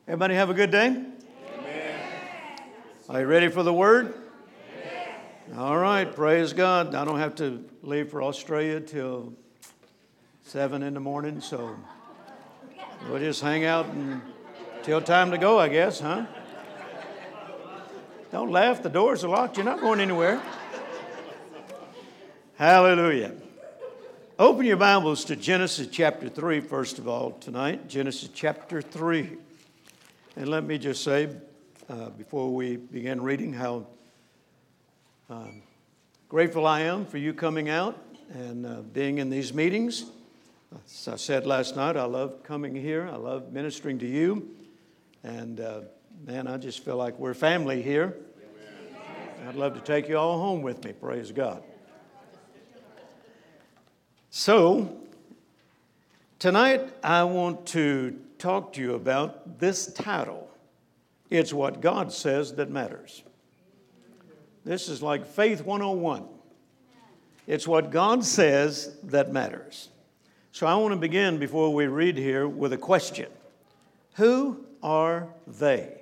Everybody have a good day? Amen. Are you ready for the word? Amen. All right, praise God. I don't have to leave for Australia till 7 in the morning, so we'll just hang out until time to go, I guess, huh? Don't laugh, the doors are locked. You're not going anywhere. Hallelujah. Open your Bibles to Genesis chapter 3, first of all, tonight. Genesis chapter 3. And let me just say, before we begin reading, how grateful I am for you coming out and being in these meetings. As I said last night, I love coming here. I love ministering to you. And, man, I just feel like we're family here. Amen. I'd love to take you all home with me. Praise God. So, tonight I want to talk to you about this title. It's what God says that matters. This is like Faith 101. It's what God says that matters. So I want to begin before we read here with a question. Who are they?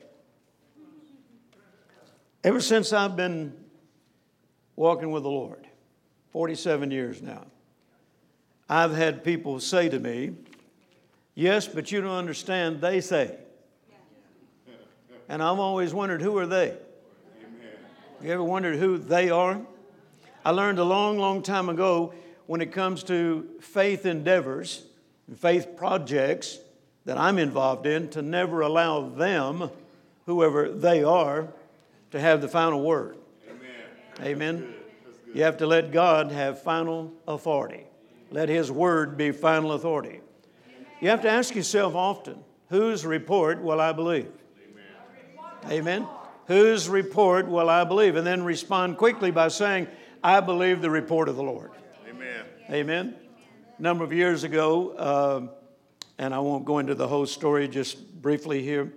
Ever since I've been walking with the Lord, 47 years now, I've had people say to me, yes, but you don't understand, they say. And I've always wondered, who are they? You ever wondered who they are? I learned a long, long time ago when it comes to faith endeavors, faith projects that I'm involved in, to never allow them, whoever they are, to have the final word. Amen. Amen. That's good. That's good. You have to let God have final authority. Let His word be final authority. You have to ask yourself often, whose report will I believe? Amen. Amen. Whose report will I believe? And then respond quickly by saying, I believe the report of the Lord. Amen. Amen. A number of years ago, and I won't go into the whole story, just briefly here,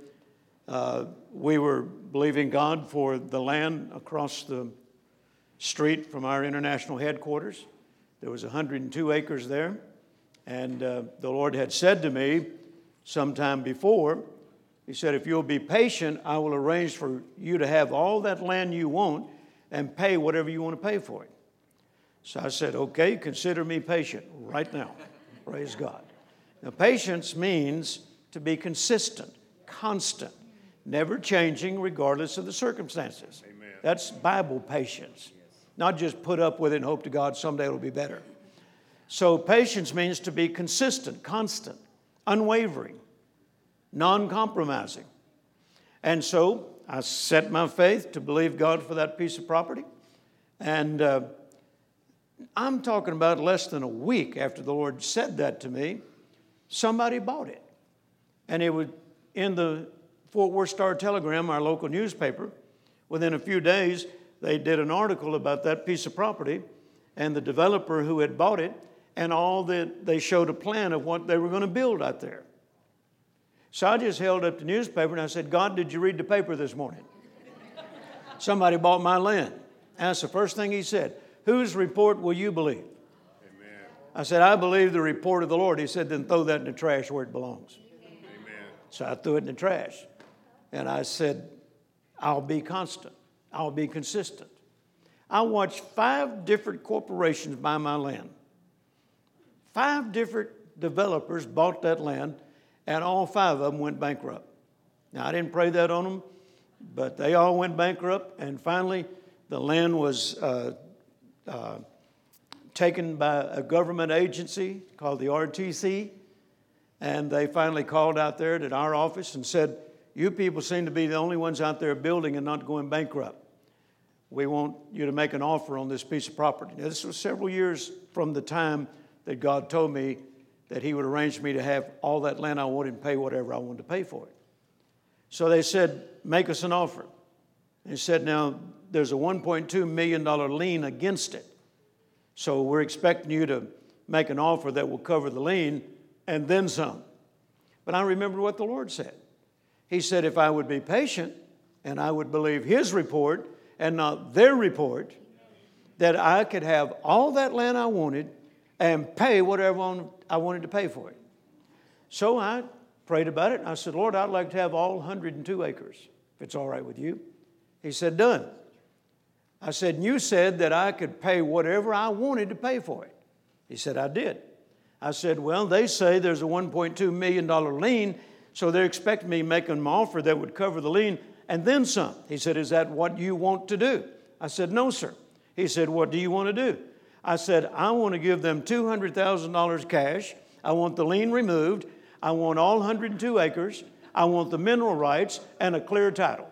we were believing God for the land across the street from our international headquarters. There was 102 acres there, and the Lord had said to me sometime before, He said, if you'll be patient, I will arrange for you to have all that land you want and pay whatever you want to pay for it. So I said, okay, consider me patient right now. Praise God. Now, patience means to be consistent, constant, never changing regardless of the circumstances. Amen. That's Bible patience. Not just put up with it and hope to God someday it'll be better. So patience means to be consistent, constant, unwavering, non-compromising. And so I set my faith to believe God for that piece of property. And I'm talking about less than a week after the Lord said that to me, somebody bought it. And it was in the Fort Worth Star-Telegram, our local newspaper. Within a few days, they did an article about that piece of property and the developer who had bought it, and all that they showed a plan of what they were going to build out there. So I just held up the newspaper and I said, God, did you read the paper this morning? Somebody bought my land. And that's the first thing He said. Whose report will you believe? Amen. I said, I believe the report of the Lord. He said, then throw that in the trash where it belongs. Amen. So I threw it in the trash. And I said, I'll be constant. I'll be consistent. I watched 5 different corporations buy my land. 5 different developers bought that land, and all 5 of them went bankrupt. Now, I didn't pray that on them, but they all went bankrupt, and finally the land was taken by a government agency called the RTC, and they finally called out there to our office and said, you people seem to be the only ones out there building and not going bankrupt. We want you to make an offer on this piece of property. Now, this was several years from the time that God told me that He would arrange for me to have all that land I wanted and pay whatever I wanted to pay for it. So they said, make us an offer. And He said, now, there's a $1.2 million lien against it. So we're expecting you to make an offer that will cover the lien and then some. But I remembered what the Lord said. He said, if I would be patient and I would believe His report and not their report, that I could have all that land I wanted and pay whatever I wanted to pay for it. So I Prayed about it, and I said, Lord, I'd like to have all 102 acres, if it's all right with you. He said, done. I said, and you said that I could pay whatever I wanted to pay for it. He said, I did. I said, well, they say there's a $1.2 million lien, so they're expecting me making an offer that would cover the lien and then some. He said, is that what you want to do? I said, no, sir. He said, what do you want to do? I said, I want to give them $200,000 cash. I want the lien removed. I want all 102 acres. I want the mineral rights and a clear title.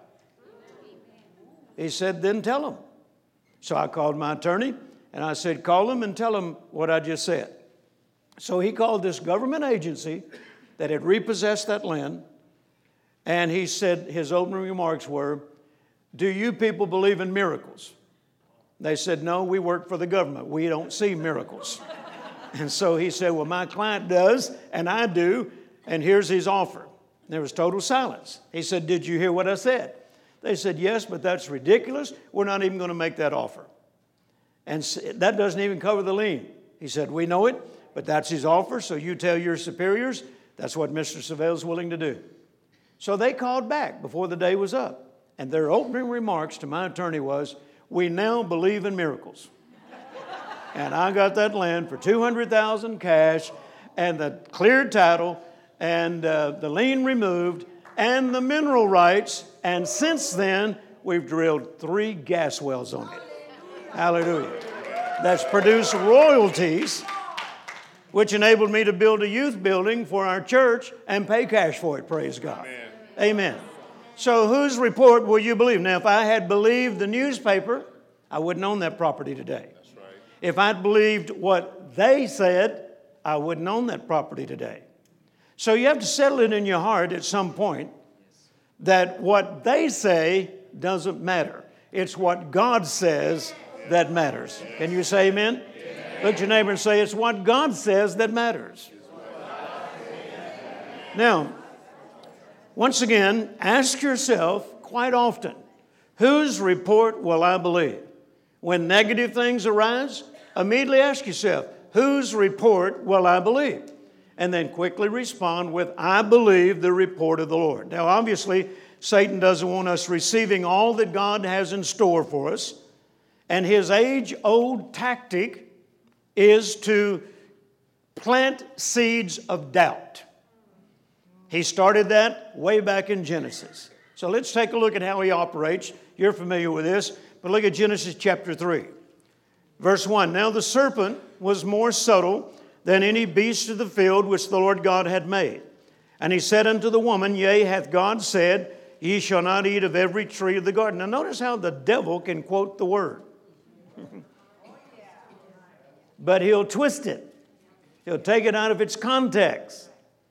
He said, then tell them. So I called my attorney and I said, call them and tell them what I just said. So he called this government agency that had repossessed that land, and he said his opening remarks were, do you people believe in miracles? They said, no, we work for the government. We don't see miracles. And so he said, well, my client does, and I do, and here's his offer. There was total silence. He said, did you hear what I said? They said, yes, but that's ridiculous. We're not even going to make that offer. And that doesn't even cover the lien. He said, we know it, but that's his offer, so you tell your superiors that's what Mr. Savell's willing to do. So they called back before the day was up, and their opening remarks to my attorney was, we now believe in miracles. And I got that land for $200,000 cash and the cleared title and the lien removed and the mineral rights. And since then, we've drilled 3 gas wells on it. Hallelujah. That's produced royalties, which enabled me to build a youth building for our church and pay cash for it. Praise God. Amen. Amen. So whose report will you believe? Now, if I had believed the newspaper, I wouldn't own that property today. That's right. If I'd believed what they said, I wouldn't own that property today. So you have to settle it in your heart at some point that what they say doesn't matter. It's what God says that matters. Can you say amen? Amen. Look at your neighbor and say, it's what God says that matters. Now, once again, ask yourself quite often, whose report will I believe? When negative things arise, immediately ask yourself, whose report will I believe? And then quickly respond with, I believe the report of the Lord. Now, obviously, Satan doesn't want us receiving all that God has in store for us. And his age-old tactic is to plant seeds of doubt. He started that way back in Genesis. So let's take a look at how he operates. You're familiar with this, but look at Genesis chapter 3. Verse 1, now the serpent was more subtle than any beast of the field which the Lord God had made. And he said unto the woman, yea, hath God said, ye shall not eat of every tree of the garden. Now notice how the devil can quote the word. But he'll twist it. He'll take it out of its context.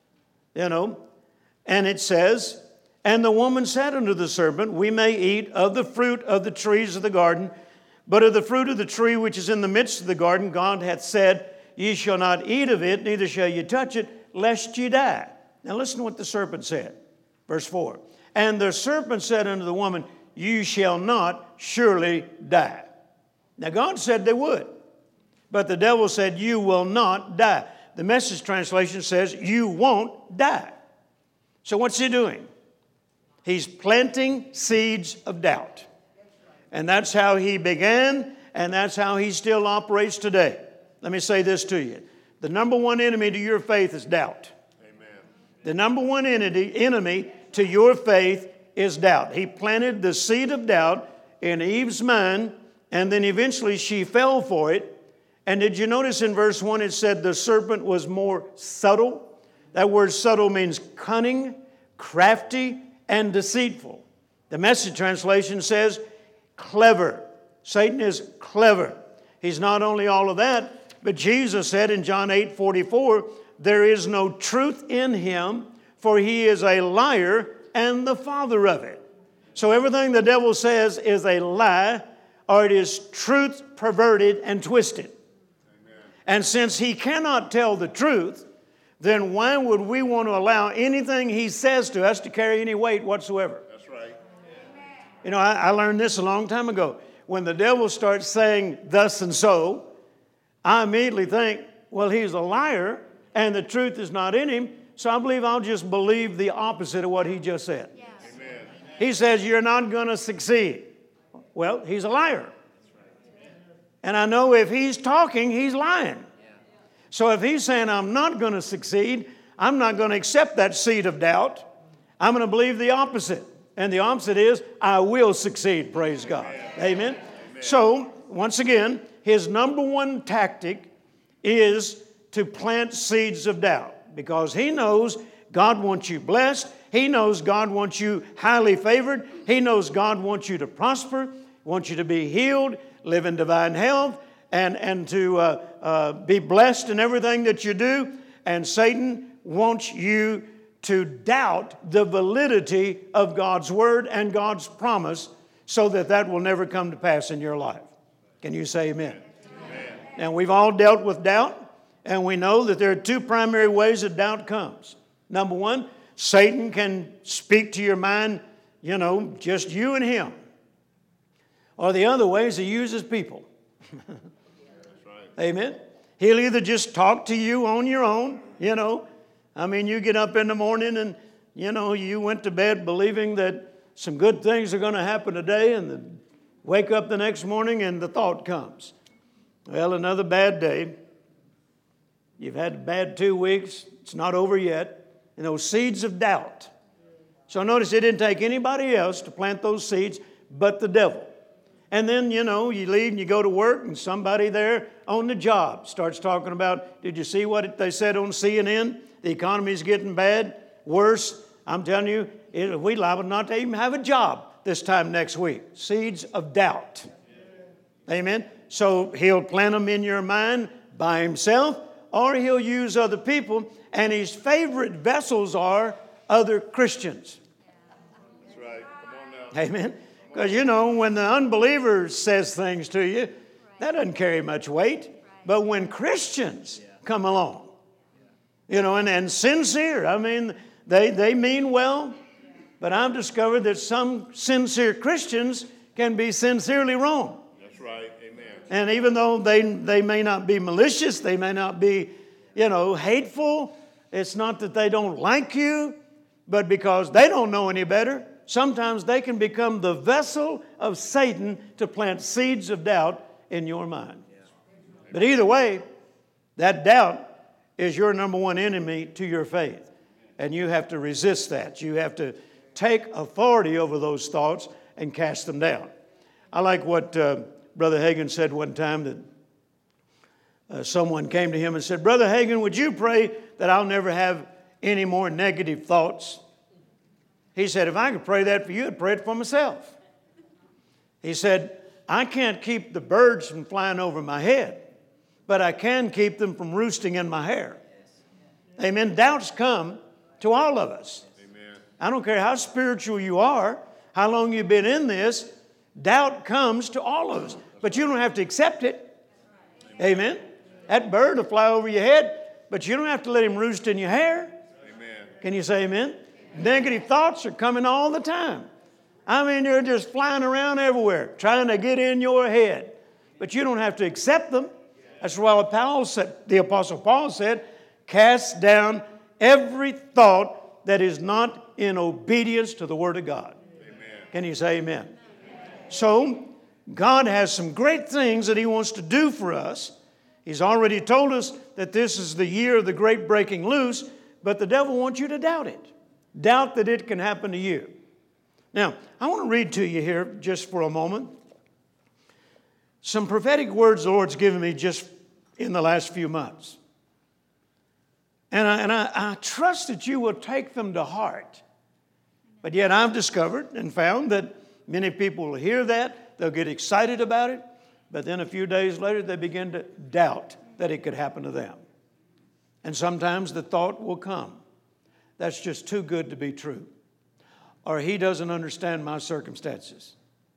And it says, and the woman said unto the serpent, we may eat of the fruit of the trees of the garden, but of the fruit of the tree which is in the midst of the garden, God hath said, ye shall not eat of it, neither shall ye touch it, lest ye die. Now listen to what the serpent said. Verse 4. And the serpent said unto the woman, you shall not surely die. Now God said they would, but the devil said, you will not die. The Message translation says, you won't die. So what's he doing? He's planting seeds of doubt. And that's how he began, and that's how he still operates today. Let me say this to you. The number one enemy to your faith is doubt. Amen. The number one enemy to your faith is doubt. He planted the seed of doubt in Eve's mind, and then eventually she fell for it. And did you notice in verse 1 it said the serpent was more subtle? That word subtle means cunning, crafty, and deceitful. The Message translation says clever. Satan is clever. He's not only all of that, but Jesus said in John 8:44, there is no truth in him, for he is a liar and the father of it. So everything the devil says is a lie, or it is truth perverted and twisted. Amen. And since he cannot tell the truth, then why would we want to allow anything he says to us to carry any weight whatsoever? That's right. I learned this a long time ago. When the devil starts saying thus and so, I immediately think, well, he's a liar and the truth is not in him, So I believe I'll just believe the opposite of what he just said. Yes. He says, you're not going to succeed. Well, he's a liar. And I know if he's talking, he's lying. So if he's saying I'm not going to succeed, I'm not going to accept that seed of doubt. I'm going to believe the opposite. And the opposite is I will succeed, praise God. Amen. So, once again, his number one tactic is to plant seeds of doubt, because he knows God wants you blessed. He knows God wants you highly favored. He knows God wants you to prosper, wants you to be healed, live in divine health, and to be blessed in everything that you do. And Satan wants you to doubt the validity of God's word and God's promise, so that will never come to pass in your life. Can you say amen? Amen. Now, we've all dealt with doubt, and we know that there are two primary ways that doubt comes. Number one, Satan can speak to your mind, just you and him. Or the other way is he uses people. That's right. Amen. He'll either just talk to you on your own, you get up in the morning and, you went to bed believing that some good things are going to happen today, and then wake up the next morning and the thought comes, well, another bad day. You've had a bad 2 weeks. It's not over yet. And those seeds of doubt. So notice it didn't take anybody else to plant those seeds but the devil. And then, you leave and you go to work, and somebody there on the job starts talking about, did you see what they said on CNN? The economy's getting bad, worse. I'm telling you, we liable not to even have a job this time next week. Seeds of doubt. Amen. So he'll plant them in your mind by himself, or he'll use other people, and his favorite vessels are other Christians. That's right. Come on now. Amen. Because, when the unbeliever says things to you, that doesn't carry much weight. But when Christians come along, and sincere, they mean well, but I've discovered that some sincere Christians can be sincerely wrong. That's right. Amen. And even though they may not be malicious, they may not be, hateful, it's not that they don't like you, but because they don't know any better, sometimes they can become the vessel of Satan to plant seeds of doubt in your mind. But either way, that doubt is your number one enemy to your faith. And you have to resist that. You have to take authority over those thoughts and cast them down. I like what Brother Hagin said one time, that someone came to him and said, Brother Hagin, would you pray that I'll never have any more negative thoughts? He said, if I could pray that for you, I'd pray it for myself. He said, I can't keep the birds from flying over my head, but I can keep them from roosting in my hair. Amen. Doubts come to all of us. Amen. I don't care how spiritual you are, how long you've been in this, doubt comes to all of us. But you don't have to accept it. Amen. That bird will fly over your head, but you don't have to let him roost in your hair. Amen. Can you say amen? Negative thoughts are coming all the time. They're just flying around everywhere, trying to get in your head. But you don't have to accept them. That's why the Apostle Paul said, cast down every thought that is not in obedience to the Word of God. Amen. Can you say amen? So, God has some great things that He wants to do for us. He's already told us that this is the year of the great breaking loose, but the devil wants you to doubt it. Doubt that it can happen to you. Now, I want to read to you here just for a moment some prophetic words the Lord's given me just in the last few months. And I trust that you will take them to heart. But yet I've discovered and found that many people will hear that, they'll get excited about it, but then a few days later they begin to doubt that it could happen to them. And sometimes the thought will come, that's just too good to be true. Or he doesn't understand my circumstances.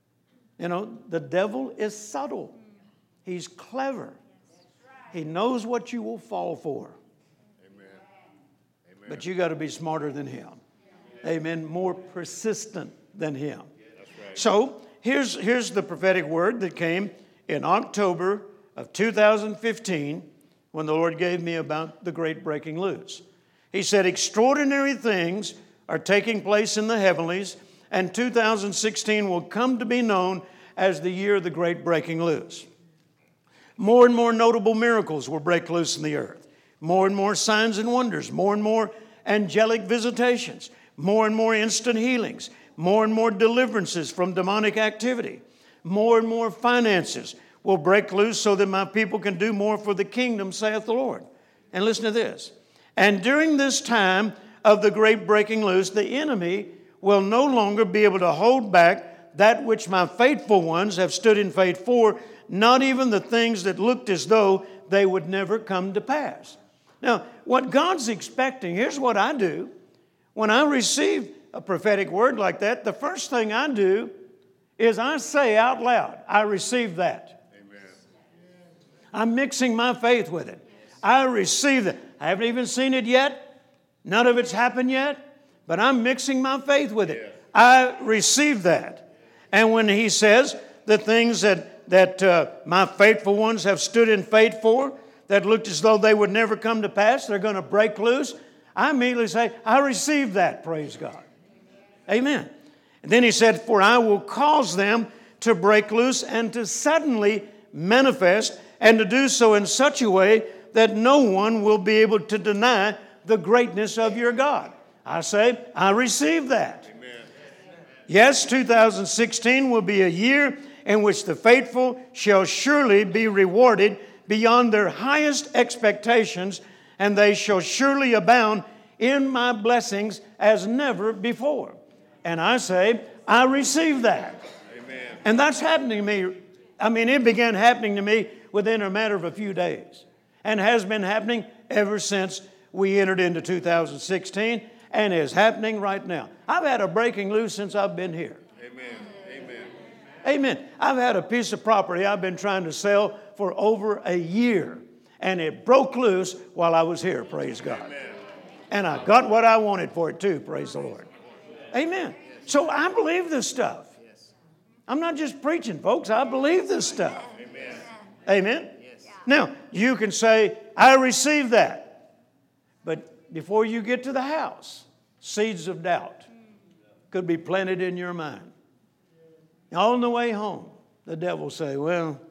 The devil is subtle. He's clever. He knows what you will fall for. Amen. But you got to be smarter than him. Amen. More persistent than him. That's right. So here's the prophetic word that came in October of 2015 when the Lord gave me about the great breaking loose. He said, extraordinary things are taking place in the heavenlies, and 2016 will come to be known as the year of the great breaking loose. More and more notable miracles will break loose in the earth. More and more signs and wonders. More and more angelic visitations. More and more instant healings. More and more deliverances from demonic activity. More and more finances will break loose so that my people can do more for the kingdom, saith the Lord. And listen to this. And during this time of the great breaking loose, the enemy will no longer be able to hold back that which my faithful ones have stood in faith for, not even the things that looked as though they would never come to pass. Now, what God's expecting, here's what I do. When I receive a prophetic word like that, the first thing I do is I say out loud, I receive that. Amen. I'm mixing my faith with it. I receive it. I haven't even seen it yet. None of it's happened yet. But I'm mixing my faith with it. I receive that. And when he says the things that my faithful ones have stood in faith for, that looked as though they would never come to pass, they're going to break loose, I immediately say, I receive that, praise God. Amen. And then he said, for I will cause them to break loose and to suddenly manifest, and to do so in such a way that no one will be able to deny the greatness of your God. I say, I receive that. Amen. Yes, 2016 will be a year in which the faithful shall surely be rewarded beyond their highest expectations, and they shall surely abound in my blessings as never before. And I say, I receive that. Amen. And that's happening to me. I mean, it began happening to me within a matter of a few days, and has been happening ever since we entered into 2016, and is happening right now. I've had a breaking loose since I've been here. Amen. Amen. Amen. I've had a piece of property I've been trying to sell for over a year, and it broke loose while I was here, praise God. Amen. And I got what I wanted for it too, praise the Lord. Amen. So I believe this stuff. I'm not just preaching, folks. I believe this stuff. Amen. Amen. Now, you can say, I receive that. But before you get to the house, seeds of doubt could be planted in your mind. On the way home, the devil will say, well,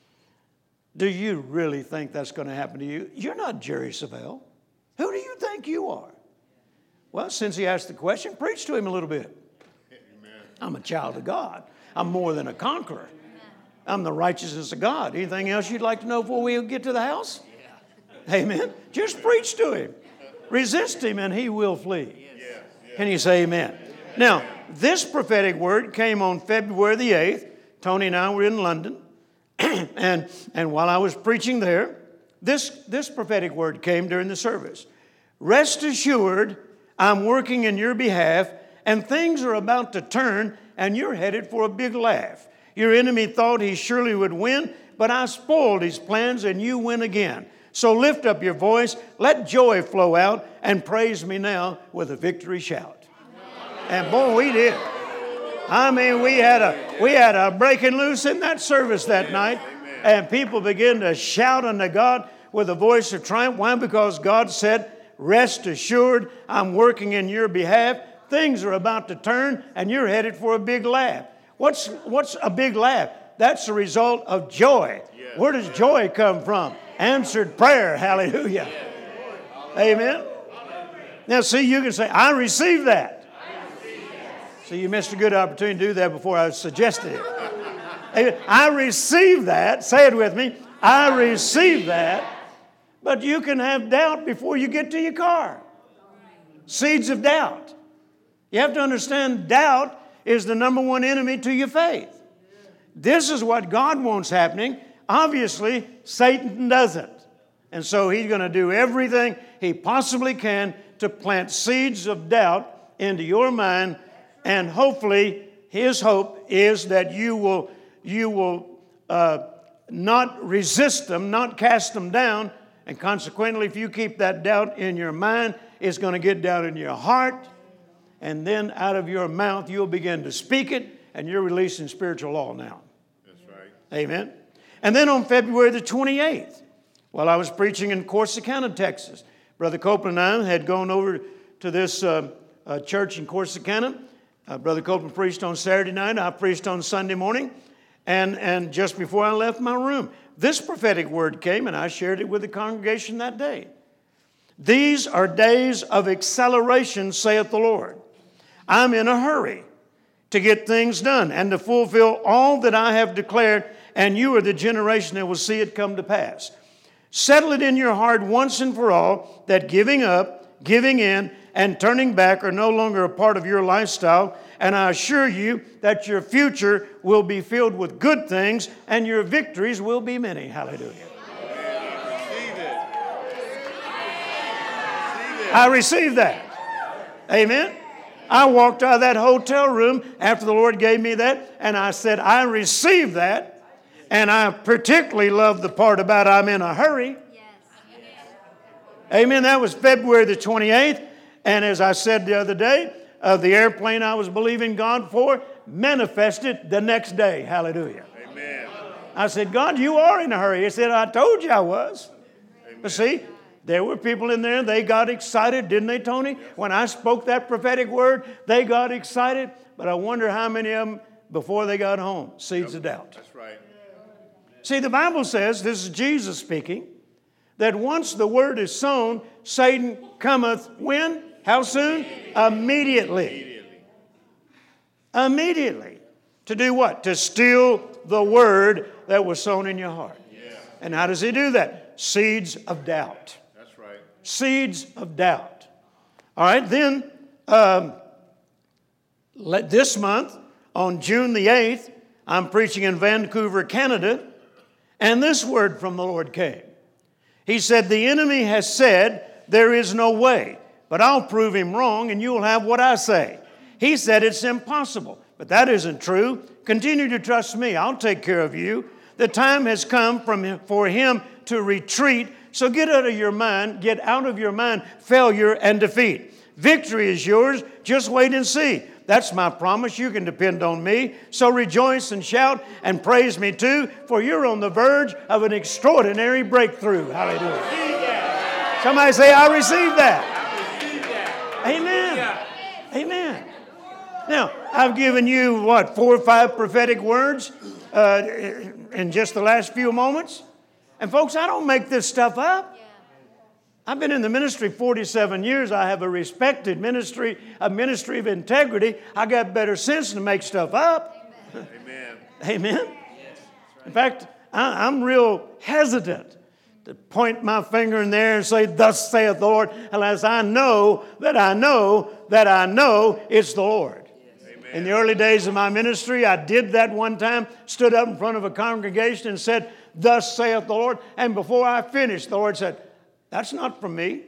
do you really think that's going to happen to you? You're not Jerry Savelle. Who do you think you are? Well, since he asked the question, preach to him a little bit. Amen. I'm a child of God. I'm more than a conqueror. I'm the righteousness of God. Anything else you'd like to know before we get to the house? Amen. Just preach to him. Resist him and he will flee. Can you say amen? Now, this prophetic word came on February the 8th. Tony and I were in London. and while I was preaching there, this prophetic word came during the service. Rest assured, I'm working in your behalf, and things are about to turn, and you're headed for a big laugh. Your enemy thought he surely would win, but I spoiled his plans, and you win again. So lift up your voice, let joy flow out, and praise me now with a victory shout. And boy, we did. I mean, we had a breaking loose in that service that night, and people began to shout unto God with a voice of triumph. Why? Because God said, rest assured, I'm working in your behalf. Things are about to turn, and you're headed for a big laugh. What's a big laugh? That's the result of joy. Where does joy come from? Answered prayer. Hallelujah. Amen. Now, see, you can say, I receive that. So you missed a good opportunity to do that before I suggested it. Amen. I receive that. Say it with me. I receive that. But you can have doubt before you get to your car. Seeds of doubt. You have to understand doubt is the number one enemy to your faith. This is what God wants happening. Obviously, Satan doesn't. And so he's going to do everything he possibly can to plant seeds of doubt into your mind. And hopefully, his hope is that you will not resist them, not cast them down. And consequently, if you keep that doubt in your mind, it's going to get down in your heart. And then out of your mouth, you'll begin to speak it, and you're releasing spiritual law now. That's right. Amen. And then on February the 28th, while I was preaching in Corsicana, Texas, Brother Copeland and I had gone over to this church in Corsicana. Brother Copeland preached on Saturday night. I preached on Sunday morning. And just before I left my room, this prophetic word came, and I shared it with the congregation that day. These are days of acceleration, saith the Lord. I'm in a hurry to get things done and to fulfill all that I have declared, and you are the generation that will see it come to pass. Settle it in your heart once and for all that giving up, giving in, and turning back are no longer a part of your lifestyle. And I assure you that your future will be filled with good things and your victories will be many. Hallelujah. I received that. Amen. I walked out of that hotel room after the Lord gave me that, and I said, I received that. And I particularly love the part about I'm in a hurry. Amen. That was February the 28th. And as I said the other day, the airplane I was believing God for manifested the next day. Hallelujah. Amen. I said, God, you are in a hurry. He said, I told you I was. Amen. But see, there were people in there, they got excited, didn't they, Tony? When I spoke that prophetic word, they got excited. But I wonder how many of them, before they got home, seeds of doubt. That's right. See, the Bible says, this is Jesus speaking, that once the word is sown, Satan cometh when? How soon? Immediately. Immediately. To do what? To steal the word that was sown in your heart. Yeah. And how does he do that? Seeds of doubt. That's right. Seeds of doubt. All right, then this month, on June the 8th, I'm preaching in Vancouver, Canada, and this word from the Lord came. He said, the enemy has said, there is no way, but I'll prove him wrong and you'll have what I say. He said it's impossible, but that isn't true. Continue to trust me. I'll take care of you. The time has come for him to retreat. So get out of your mind failure and defeat. Victory is yours. Just wait and see. That's my promise. You can depend on me. So rejoice and shout and praise me too, for you're on the verge of an extraordinary breakthrough. Hallelujah. Somebody say, I receive that. Amen. Amen. Now, I've given you, 4 or 5 prophetic words in just the last few moments. And folks, I don't make this stuff up. I've been in the ministry 47 years. I have a respected ministry, a ministry of integrity. I got better sense to make stuff up. Amen. Amen. In fact, I'm real hesitant to point my finger in there and say, thus saith the Lord, unless I know that I know that I know it's the Lord. Amen. In the early days of my ministry, I did that one time, stood up in front of a congregation and said, thus saith the Lord. And before I finished, the Lord said, that's not from me.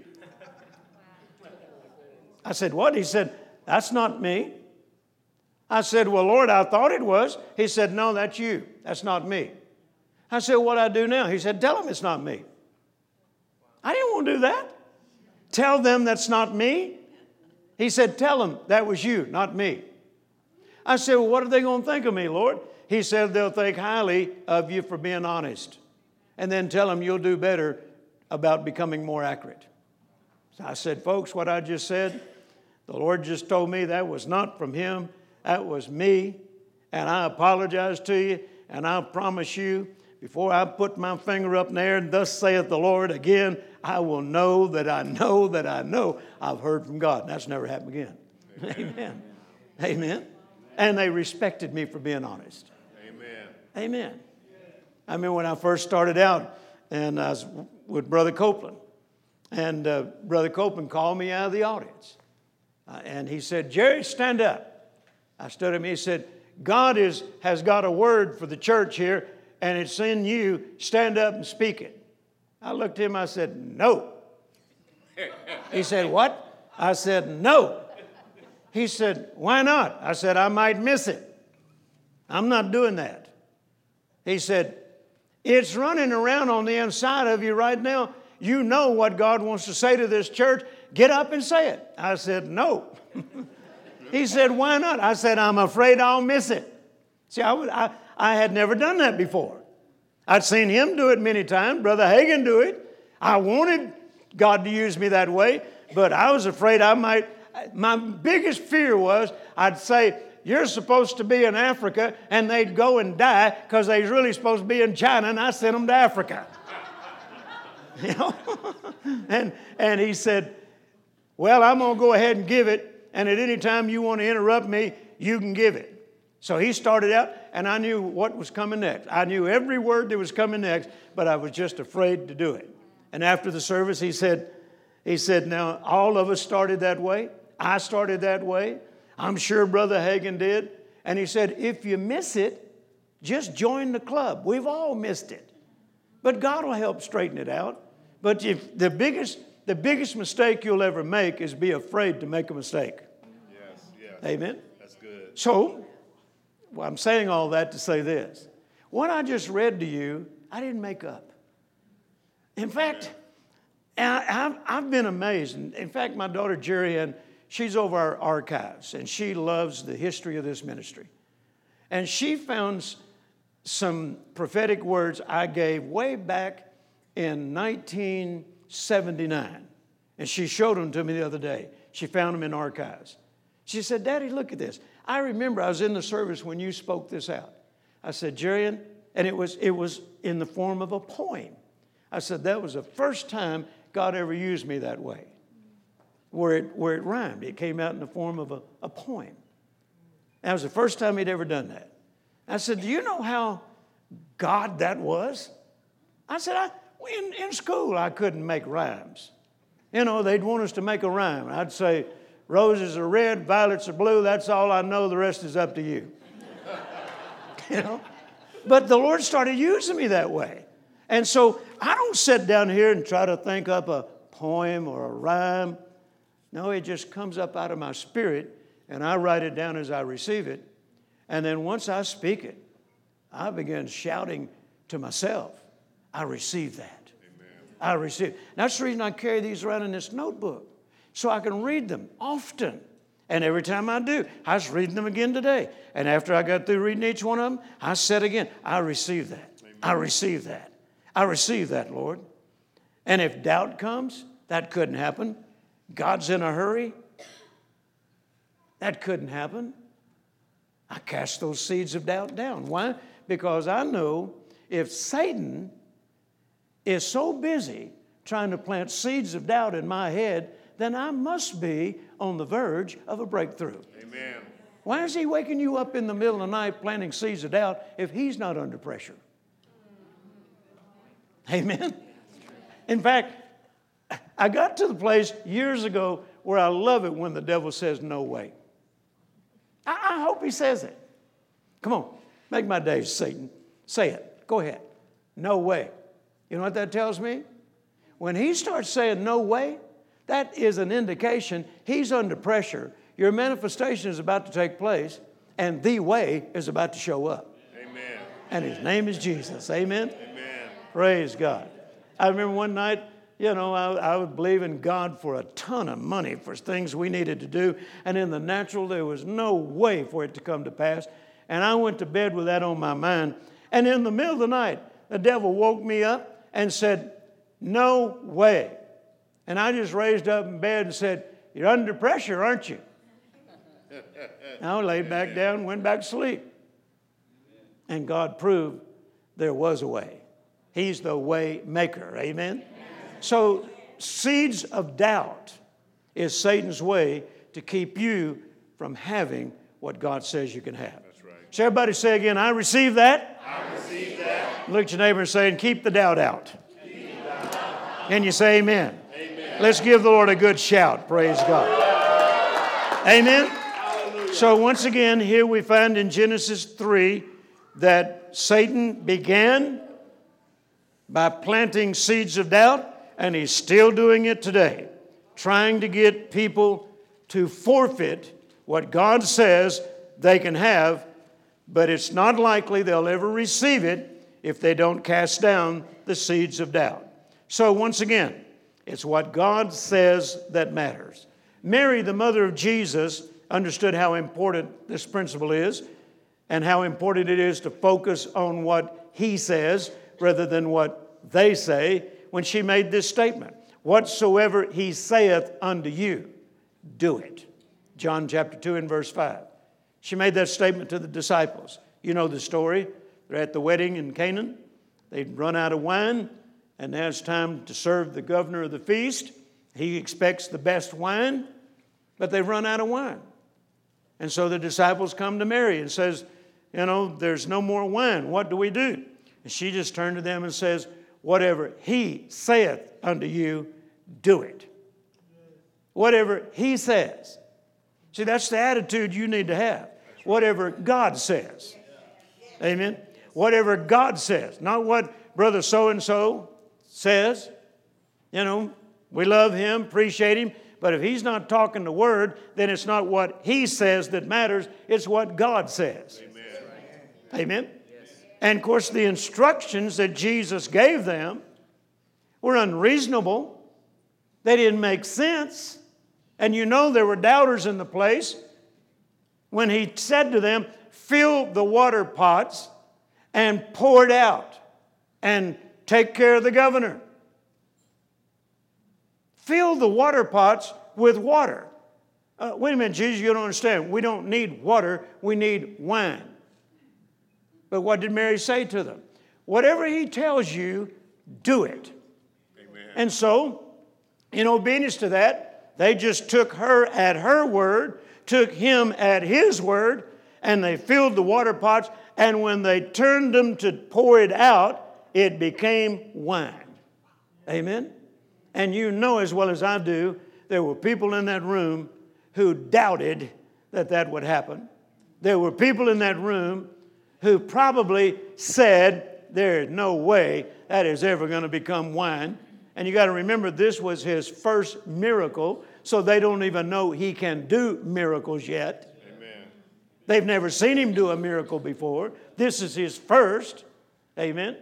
I said, what? He said, that's not me. I said, well, Lord, I thought it was. He said, no, that's you. That's not me. I said, what do I do now? He said, tell them it's not me. I didn't want to do that. Tell them that's not me. He said, tell them that was you, not me. I said, well, what are they going to think of me, Lord? He said, they'll think highly of you for being honest. And then tell them you'll do better about becoming more accurate. So I said, folks, what I just said, the Lord just told me that was not from him. That was me. And I apologize to you. And I promise you, before I put my finger up there, and thus saith the Lord again, I will know that I know that I know I've heard from God. And that's never happened again. Amen. Amen. And they respected me for being honest. Amen. Amen. I mean, when I first started out, and I was with Brother Copeland, and Brother Copeland called me out of the audience. And he said, Jerry, stand up. I stood up and he said, God has got a word for the church here, and it's in you. Stand up and speak it. I looked at him, I said, no. He said, what? I said, no. He said, why not? I said, I might miss it. I'm not doing that. He said, it's running around on the inside of you right now. You know what God wants to say to this church. Get up and say it. I said, no. He said, why not? I said, I'm afraid I'll miss it. See, I had never done that before. I'd seen him do it many times. Brother Hagin do it. I wanted God to use me that way, but I was afraid my biggest fear was I'd say, you're supposed to be in Africa, and they'd go and die because they was really supposed to be in China, and I sent them to Africa. You know? and he said, well, I'm going to go ahead and give it, and at any time you want to interrupt me, you can give it. So he started out, and I knew what was coming next. I knew every word that was coming next, but I was just afraid to do it. And after the service, he said, now, all of us started that way. I started that way. I'm sure Brother Hagin did. And he said, if you miss it, just join the club. We've all missed it. But God will help straighten it out. But if the biggest mistake you'll ever make is be afraid to make a mistake. Yes. Amen? That's good. So, well, I'm saying all that to say this. What I just read to you, I didn't make up. In fact, I've been amazed. In fact, my daughter Jerry Ann, she's over our archives, and she loves the history of this ministry. And she found some prophetic words I gave way back in 1979. And she showed them to me the other day. She found them in archives. She said, Daddy, look at this. I remember I was in the service when you spoke this out. I said, Jerry Ann, and it was in the form of a poem. I said, that was the first time God ever used me that way, where it rhymed. It came out in the form of a poem. That was the first time he'd ever done that. I said, do you know how God that was? I said, in school, I couldn't make rhymes. You know, they'd want us to make a rhyme. I'd say, roses are red, violets are blue. That's all I know. The rest is up to you. You know? But the Lord started using me that way. And so I don't sit down here and try to think up a poem or a rhyme. No, it just comes up out of my spirit, and I write it down as I receive it. And then once I speak it, I begin shouting to myself, I receive that. Amen. I receive. That's the reason I carry these around in this notebook, so I can read them often. And every time I do, I was reading them again today. And after I got through reading each one of them, I said again, I receive that. Amen. I receive that. I receive that, Lord. And if doubt comes, that couldn't happen. God's in a hurry. That couldn't happen. I cast those seeds of doubt down. Why? Because I know if Satan is so busy trying to plant seeds of doubt in my head, then I must be on the verge of a breakthrough. Amen. Why is he waking you up in the middle of the night planting seeds of doubt if he's not under pressure? Amen. In fact, I got to the place years ago where I love it when the devil says, no way. I hope he says it. Come on, make my day, Satan. Say it. Go ahead. No way. You know what that tells me? When he starts saying no way, that is an indication he's under pressure. Your manifestation is about to take place, and the way is about to show up. Amen. And his name is Jesus. Amen? Amen. Praise God. I remember one night, you know, I would believe in God for a ton of money for things we needed to do. And in the natural, there was no way for it to come to pass. And I went to bed with that on my mind. And in the middle of the night, the devil woke me up and said, no way. And I just raised up in bed and said, you're under pressure, aren't you? And I laid back down and went back to sleep. And God proved there was a way. He's the way maker. Amen? So seeds of doubt is Satan's way to keep you from having what God says you can have. That's right. So everybody say again, I receive that. I receive that. Look at your neighbor and say, and keep the doubt out. Keep the doubt out. Can you say amen? Amen. Let's give the Lord a good shout. Praise God. Amen? Hallelujah. So once again, here we find in Genesis 3 that Satan began by planting seeds of doubt, and he's still doing it today, trying to get people to forfeit what God says they can have, but it's not likely they'll ever receive it if they don't cast down the seeds of doubt. So once again, it's what God says that matters. Mary, the mother of Jesus, understood how important this principle is and how important it is to focus on what he says rather than what they say when she made this statement. Whatsoever he saith unto you, do it. John chapter 2 and verse 5. She made that statement to the disciples. You know the story. They're at the wedding in Canaan. They'd run out of wine, and now it's time to serve the governor of the feast. He expects the best wine, but they've run out of wine. And so the disciples come to Mary and says, there's no more wine. What do we do? And she just turned to them and says, whatever he saith unto you, do it. Whatever he says. See, that's the attitude you need to have. Whatever God says. Amen. Whatever God says. Not what brother so-and-so says. We love him, appreciate him. But if he's not talking the word, then it's not what he says that matters. It's what God says. Amen. Amen. Yes. And of course, the instructions that Jesus gave them were unreasonable. They didn't make sense. And there were doubters in the place when he said to them, fill the water pots and pour it out and take care of the governor. Fill the water pots with water. Wait a minute, Jesus, you don't understand. We don't need water, we need wine. But what did Mary say to them? Whatever he tells you, do it. Amen. And so, in obedience to that, they just took her at her word, took him at his word, and they filled the water pots, and when they turned them to pour it out, it became wine. Amen? And you know as well as I do, there were people in that room who doubted that would happen. There were people in that room who probably said, there is no way that is ever going to become wine. And you got to remember, this was his first miracle, so they don't even know he can do miracles yet. Amen. They've never seen him do a miracle before. This is his first. Amen.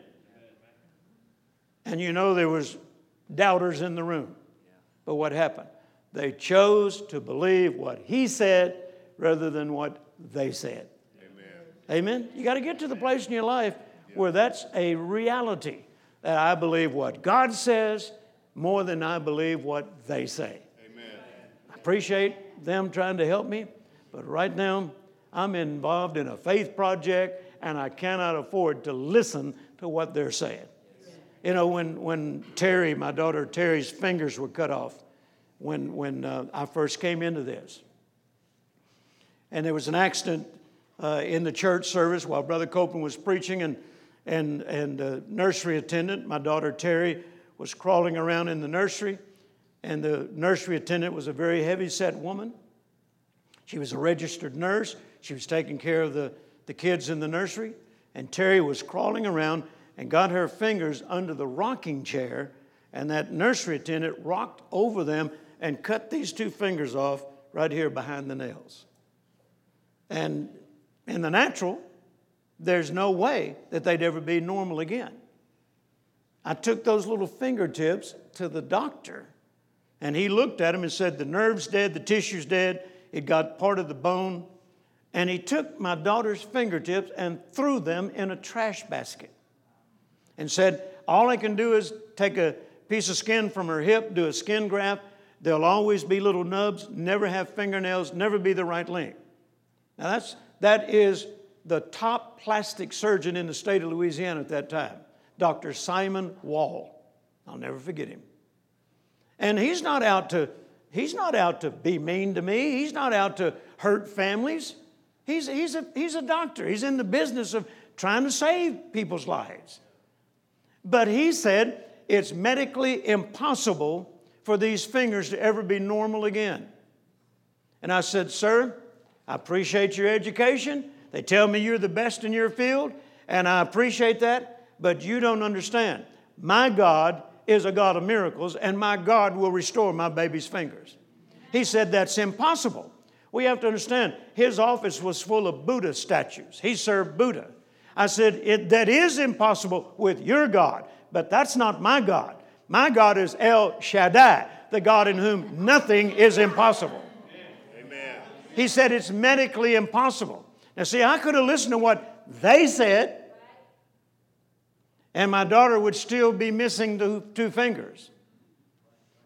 And there was doubters in the room. But what happened? They chose to believe what he said rather than what they said. Amen. Amen? You got to get to the place in your life where that's a reality. That I believe what God says more than I believe what they say. Amen. I appreciate them trying to help me, but right now I'm involved in a faith project and I cannot afford to listen to what they're saying. When Terry, my daughter Terry's fingers were cut off when I first came into this. And there was an accident in the church service while Brother Copeland was preaching, and the nursery attendant, my daughter Terry, was crawling around in the nursery, and the nursery attendant was a very heavy-set woman. She was a registered nurse. She was taking care of the kids in the nursery, and Terry was crawling around and got her fingers under the rocking chair, and that nursery attendant rocked over them and cut these two fingers off right here behind the nails. And in the natural, there's no way that they'd ever be normal again. I took those little fingertips to the doctor, and he looked at them and said, the nerve's dead, the tissue's dead, it got part of the bone. And he took my daughter's fingertips and threw them in a trash basket and said, all I can do is take a piece of skin from her hip, do a skin graft. There'll always be little nubs, never have fingernails, never be the right length. Now that is the top plastic surgeon in the state of Louisiana at that time, Dr. Simon Wall. I'll never forget him. And he's not out to be mean to me. He's not out to hurt families. He's a doctor. He's in the business of trying to save people's lives. But he said it's medically impossible for these fingers to ever be normal again. And I said, sir, I appreciate your education. They tell me you're the best in your field, and I appreciate that, but you don't understand. My God is a God of miracles, and my God will restore my baby's fingers. He said that's impossible. We have to understand, his office was full of Buddha statues. He served Buddha. I said, that is impossible with your God, but that's not my God. My God is El Shaddai, the God in whom nothing is impossible. Amen. He said it's medically impossible. Now see, I could have listened to what they said, and my daughter would still be missing two fingers.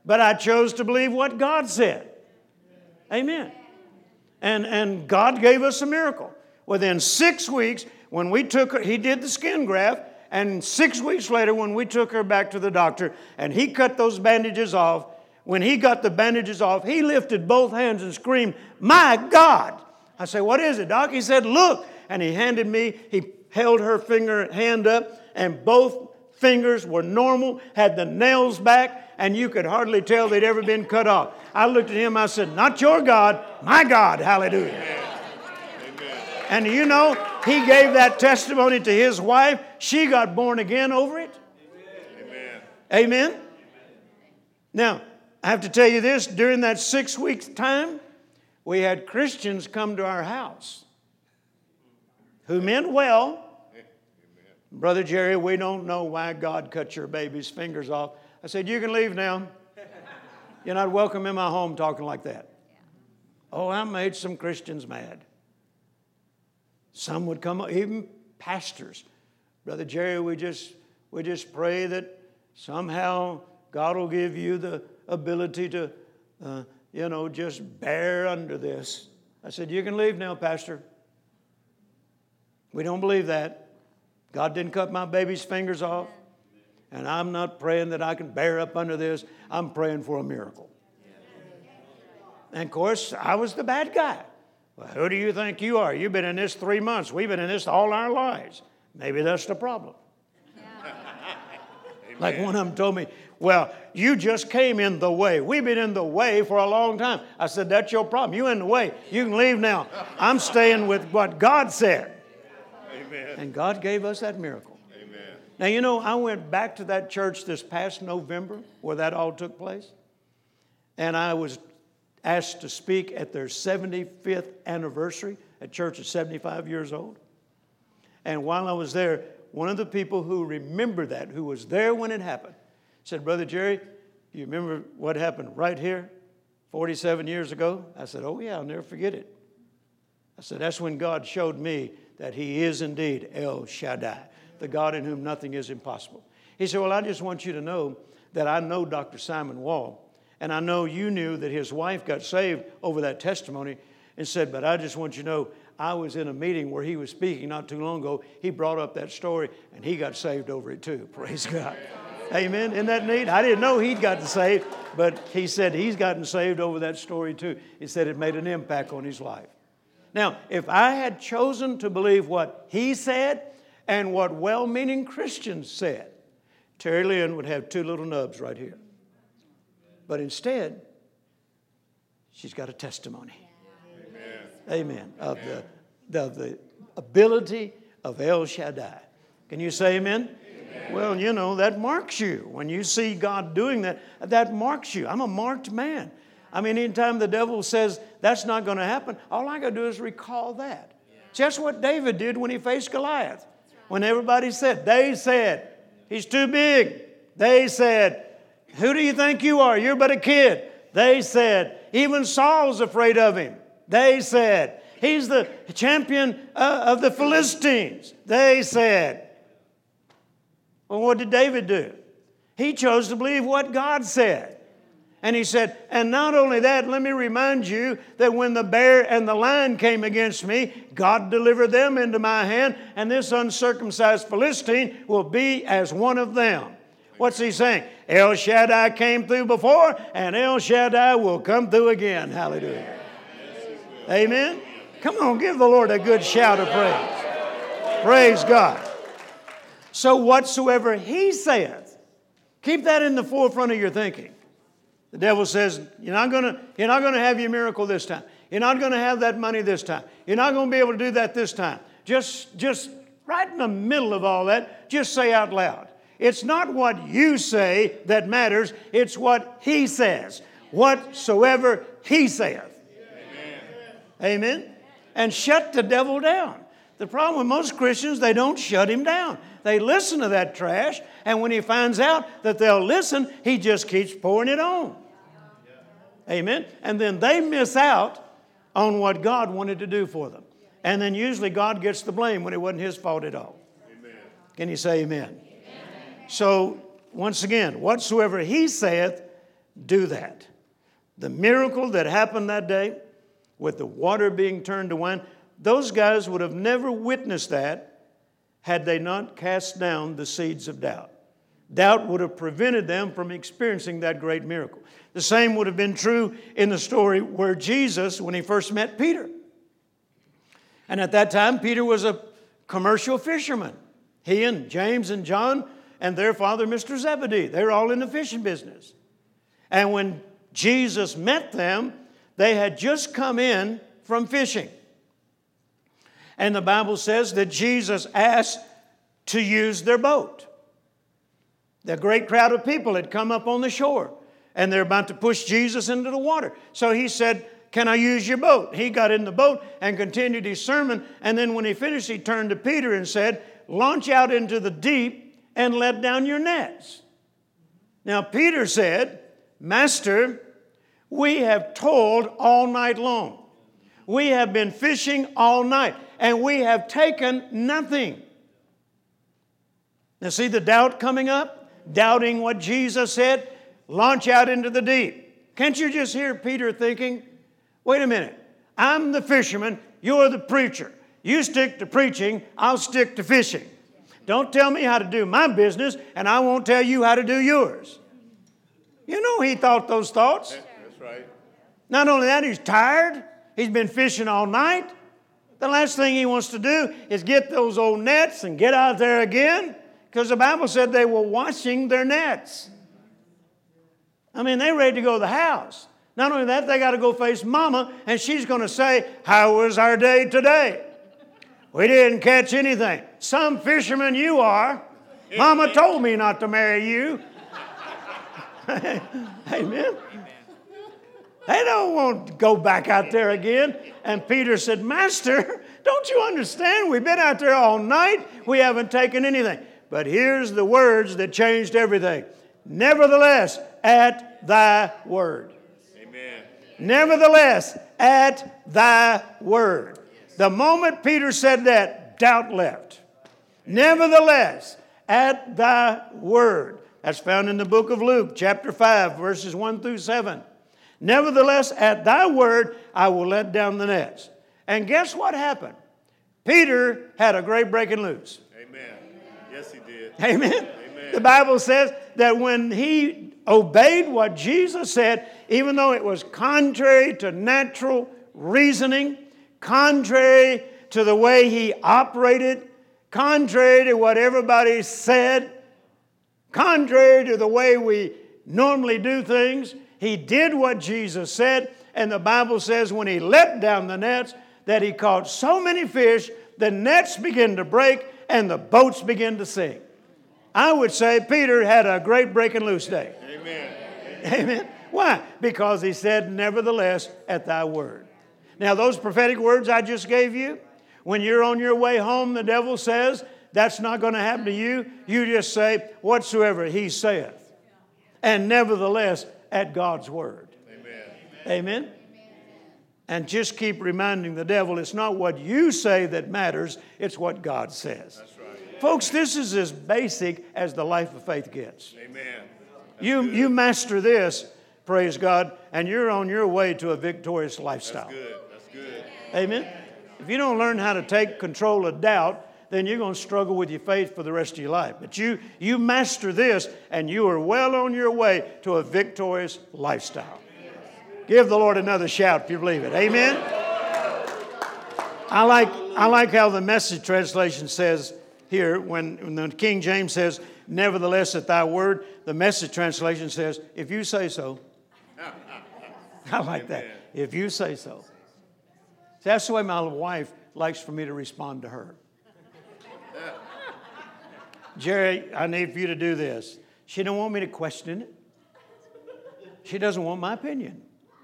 But I chose to believe what God said. Amen. And God gave us a miracle. Within 6 weeks, when we took her, He did the skin graft, and 6 weeks later when we took her back to the doctor and he cut those bandages off, when he got the bandages off, he lifted both hands and screamed, "My God!" I said, "What is it, Doc?" He said, "Look." And he held her hand up, and both fingers were normal, had the nails back, and you could hardly tell they'd ever been cut off. I looked at him, I said, "Not your God, my God." Hallelujah. Amen. And you know, he gave that testimony to his wife. She got born again over it. Amen. Amen. Now, I have to tell you this, during that 6 weeks time, we had Christians come to our house who meant well. "Brother Jerry, we don't know why God cut your baby's fingers off." I said, "You can leave now. You're not welcome in my home talking like that." Oh, I made some Christians mad. Some would come, even pastors. "Brother Jerry, we just pray that somehow God will give you the ability to, just bear under this." I said, "You can leave now, Pastor. We don't believe that. God didn't cut my baby's fingers off. And I'm not praying that I can bear up under this. I'm praying for a miracle." And of course, I was the bad guy. "Well, who do you think you are? You've been in this 3 months. We've been in this all our lives." Maybe that's the problem. Like one of them told me, "Well, you just came in the way. We've been in the way for a long time." I said, "That's your problem. You're in the way. You can leave now. I'm staying with what God said." Amen. And God gave us that miracle. Amen. Now, you know, I went back to that church this past November where that all took place. And I was asked to speak at their 75th anniversary. That church is 75 years old. And while I was there, one of the people who remembered that, who was there when it happened, said, "Brother Jerry, you remember what happened right here 47 years ago?" I said, "Oh yeah, I'll never forget it." I said, "That's when God showed me that He is indeed El Shaddai, the God in whom nothing is impossible." He said, "Well, I just want you to know that I know Dr. Simon Wall, and I know you knew that his wife got saved over that testimony," and said, "But I just want you to know, I was in a meeting where he was speaking not too long ago. He brought up that story, and he got saved over it too." Praise God. Amen. Isn't that neat? I didn't know he'd gotten saved, but he said he's gotten saved over that story too. He said it made an impact on his life. Now, if I had chosen to believe what he said and what well-meaning Christians said, Terry Lynn would have 2 little nubs right here. But instead, she's got a testimony. Amen. Of the ability of El Shaddai. Can you say amen? Amen? Well, you know, that marks you. When you see God doing that, that marks you. I'm a marked man. I mean, anytime the devil says that's not going to happen, all I got to do is recall that. Just what David did when he faced Goliath. When everybody said, they said, "He's too big." They said, "Who do you think you are? You're but a kid." They said, "Even Saul's afraid of him." They said, "He's the champion of the Philistines." They said. Well, what did David do? He chose to believe what God said. And he said, "And not only that, let me remind you that when the bear and the lion came against me, God delivered them into my hand, and this uncircumcised Philistine will be as one of them." What's he saying? El Shaddai came through before, and El Shaddai will come through again. Hallelujah. Amen. Come on, give the Lord a good shout of praise. Praise God. So whatsoever He saith, keep that in the forefront of your thinking. The devil says, you're not going to have your miracle this time. You're not going to have that money this time. You're not going to be able to do that this time. Just right in the middle of all that, just say out loud. It's not what you say that matters. It's what He says. Whatsoever He saith. Amen. And shut the devil down. The problem with most Christians, they don't shut him down. They listen to that trash, and when he finds out that they'll listen, he just keeps pouring it on. Amen. And then they miss out on what God wanted to do for them. And then usually God gets the blame when it wasn't His fault at all. Amen. Can you say amen? Amen. So, once again, whatsoever He saith, do that. The miracle that happened that day with the water being turned to wine, those guys would have never witnessed that had they not cast down the seeds of doubt. Doubt would have prevented them from experiencing that great miracle. The same would have been true in the story where Jesus, when he first met Peter. And at that time, Peter was a commercial fisherman. He and James and John and their father, Mr. Zebedee, they were all in the fishing business. And when Jesus met them, they had just come in from fishing. And the Bible says that Jesus asked to use their boat. The great crowd of people had come up on the shore, and they're about to push Jesus into the water. So he said, "Can I use your boat?" He got in the boat and continued his sermon. And then when he finished, he turned to Peter and said, "Launch out into the deep and let down your nets." Now Peter said, "Master, we have toiled all night long. We have been fishing all night, and we have taken nothing." Now see the doubt coming up? Doubting what Jesus said? Launch out into the deep. Can't you just hear Peter thinking, wait a minute, I'm the fisherman, you're the preacher. You stick to preaching, I'll stick to fishing. Don't tell me how to do my business, and I won't tell you how to do yours. You know he thought those thoughts. That's right. Not only that, he's tired. He's been fishing all night. The last thing he wants to do is get those old nets and get out there again, because the Bible said they were washing their nets. I mean, they're ready to go to the house. Not only that, they got to go face Mama, and she's going to say, "How was our day today? We didn't catch anything." Some fisherman you are. Mama told me not to marry you. Amen. They don't want to go back out there again. And Peter said, "Master, don't you understand? We've been out there all night. We haven't taken anything." But here's the words that changed everything. "Nevertheless, at thy word." Amen. Nevertheless, at thy word. The moment Peter said that, doubt left. Nevertheless, at thy word. That's found in the book of Luke, chapter 5, verses 1 through 7. "Nevertheless, at thy word, I will let down the nets." And guess what happened? Peter had a great breaking loose. Amen. Yes, he did. Amen. Amen. The Bible says that when he obeyed what Jesus said, even though it was contrary to natural reasoning, contrary to the way he operated, contrary to what everybody said, contrary to the way we normally do things, he did what Jesus said. And the Bible says when he let down the nets, that he caught so many fish, the nets began to break and the boats began to sink. I would say Peter had a great breaking loose day. Amen. Amen. Why? Because he said, "Nevertheless, at thy word." Now, those prophetic words I just gave you, when you're on your way home, the devil says, that's not going to happen to you. You just say, "Whatsoever he saith." And nevertheless, at God's word. Amen. Amen. And just keep reminding the devil it's not what you say that matters, it's what God says. That's right. Folks, this is as basic as the life of faith gets. Amen. You master this, praise God, and you're on your way to a victorious lifestyle. That's good. That's good. Amen. If you don't learn how to take control of doubt, then you're going to struggle with your faith for the rest of your life. But you master this, and you are well on your way to a victorious lifestyle. Give the Lord another shout if you believe it. Amen. I like how the Message translation says here, when the King James says, "Nevertheless, at thy word," the Message translation says, "If you say so." I like that. If you say so. That's the way my wife likes for me to respond to her. "Jerry, I need for you to do this." She don't want me to question it. She doesn't want my opinion.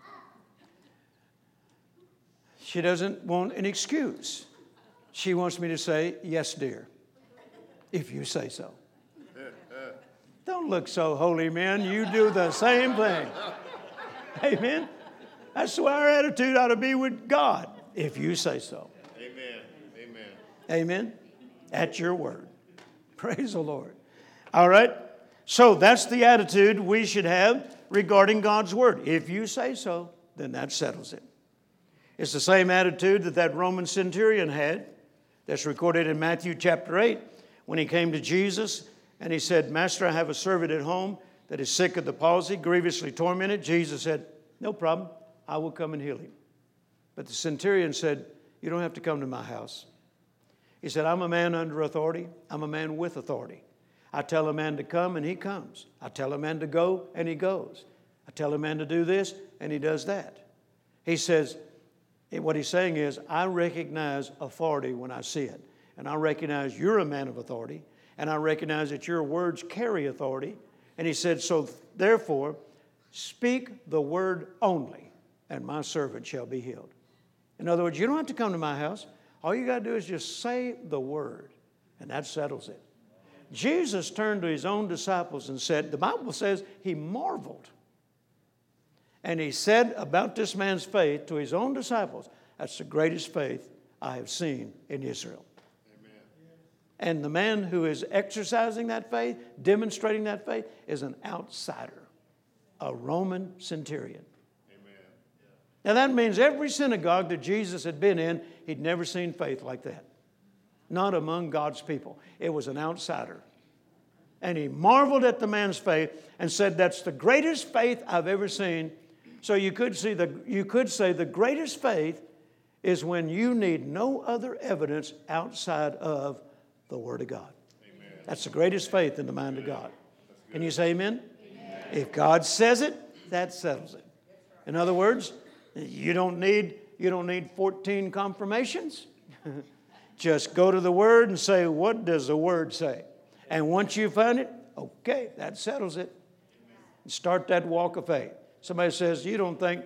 She doesn't want an excuse. She wants me to say, "Yes, dear, if you say so." Don't look so holy, man. You do the same thing. Amen. That's the way our attitude ought to be with God. If you say so. Amen. Amen. Amen. At your word. Praise the Lord. All right. So that's the attitude we should have regarding God's Word. If you say so, then that settles it. It's the same attitude that Roman centurion had. That's recorded in Matthew chapter 8 when he came to Jesus and he said, Master, I have a servant at home that is sick of the palsy, grievously tormented. Jesus said, no problem. I will come and heal him. But the centurion said, you don't have to come to my house. He said, I'm a man under authority. I'm a man with authority. I tell a man to come and he comes. I tell a man to go and he goes. I tell a man to do this and he does that. He says, what he's saying is, I recognize authority when I see it. And I recognize you're a man of authority. And I recognize that your words carry authority. And he said, so therefore, speak the word only, and my servant shall be healed. In other words, you don't have to come to my house. All you got to do is just say the word, and that settles it. Jesus turned to his own disciples and said, the Bible says he marveled. And he said about this man's faith to his own disciples, that's the greatest faith I have seen in Israel. Amen. And the man who is exercising that faith, demonstrating that faith, is an outsider, a Roman centurion. Amen. Now that means every synagogue that Jesus had been in, he'd never seen faith like that. Not among God's people. It was an outsider. And he marveled at the man's faith and said, that's the greatest faith I've ever seen. So you could say the greatest faith is when you need no other evidence outside of the Word of God. Amen. That's the greatest faith in the mind of God. Can you say amen? Amen? If God says it, that settles it. In other words, you don't need 14 confirmations. Just go to the Word and say, what does the Word say? And once you find it, okay, that settles it. And start that walk of faith. Somebody says, you don't think,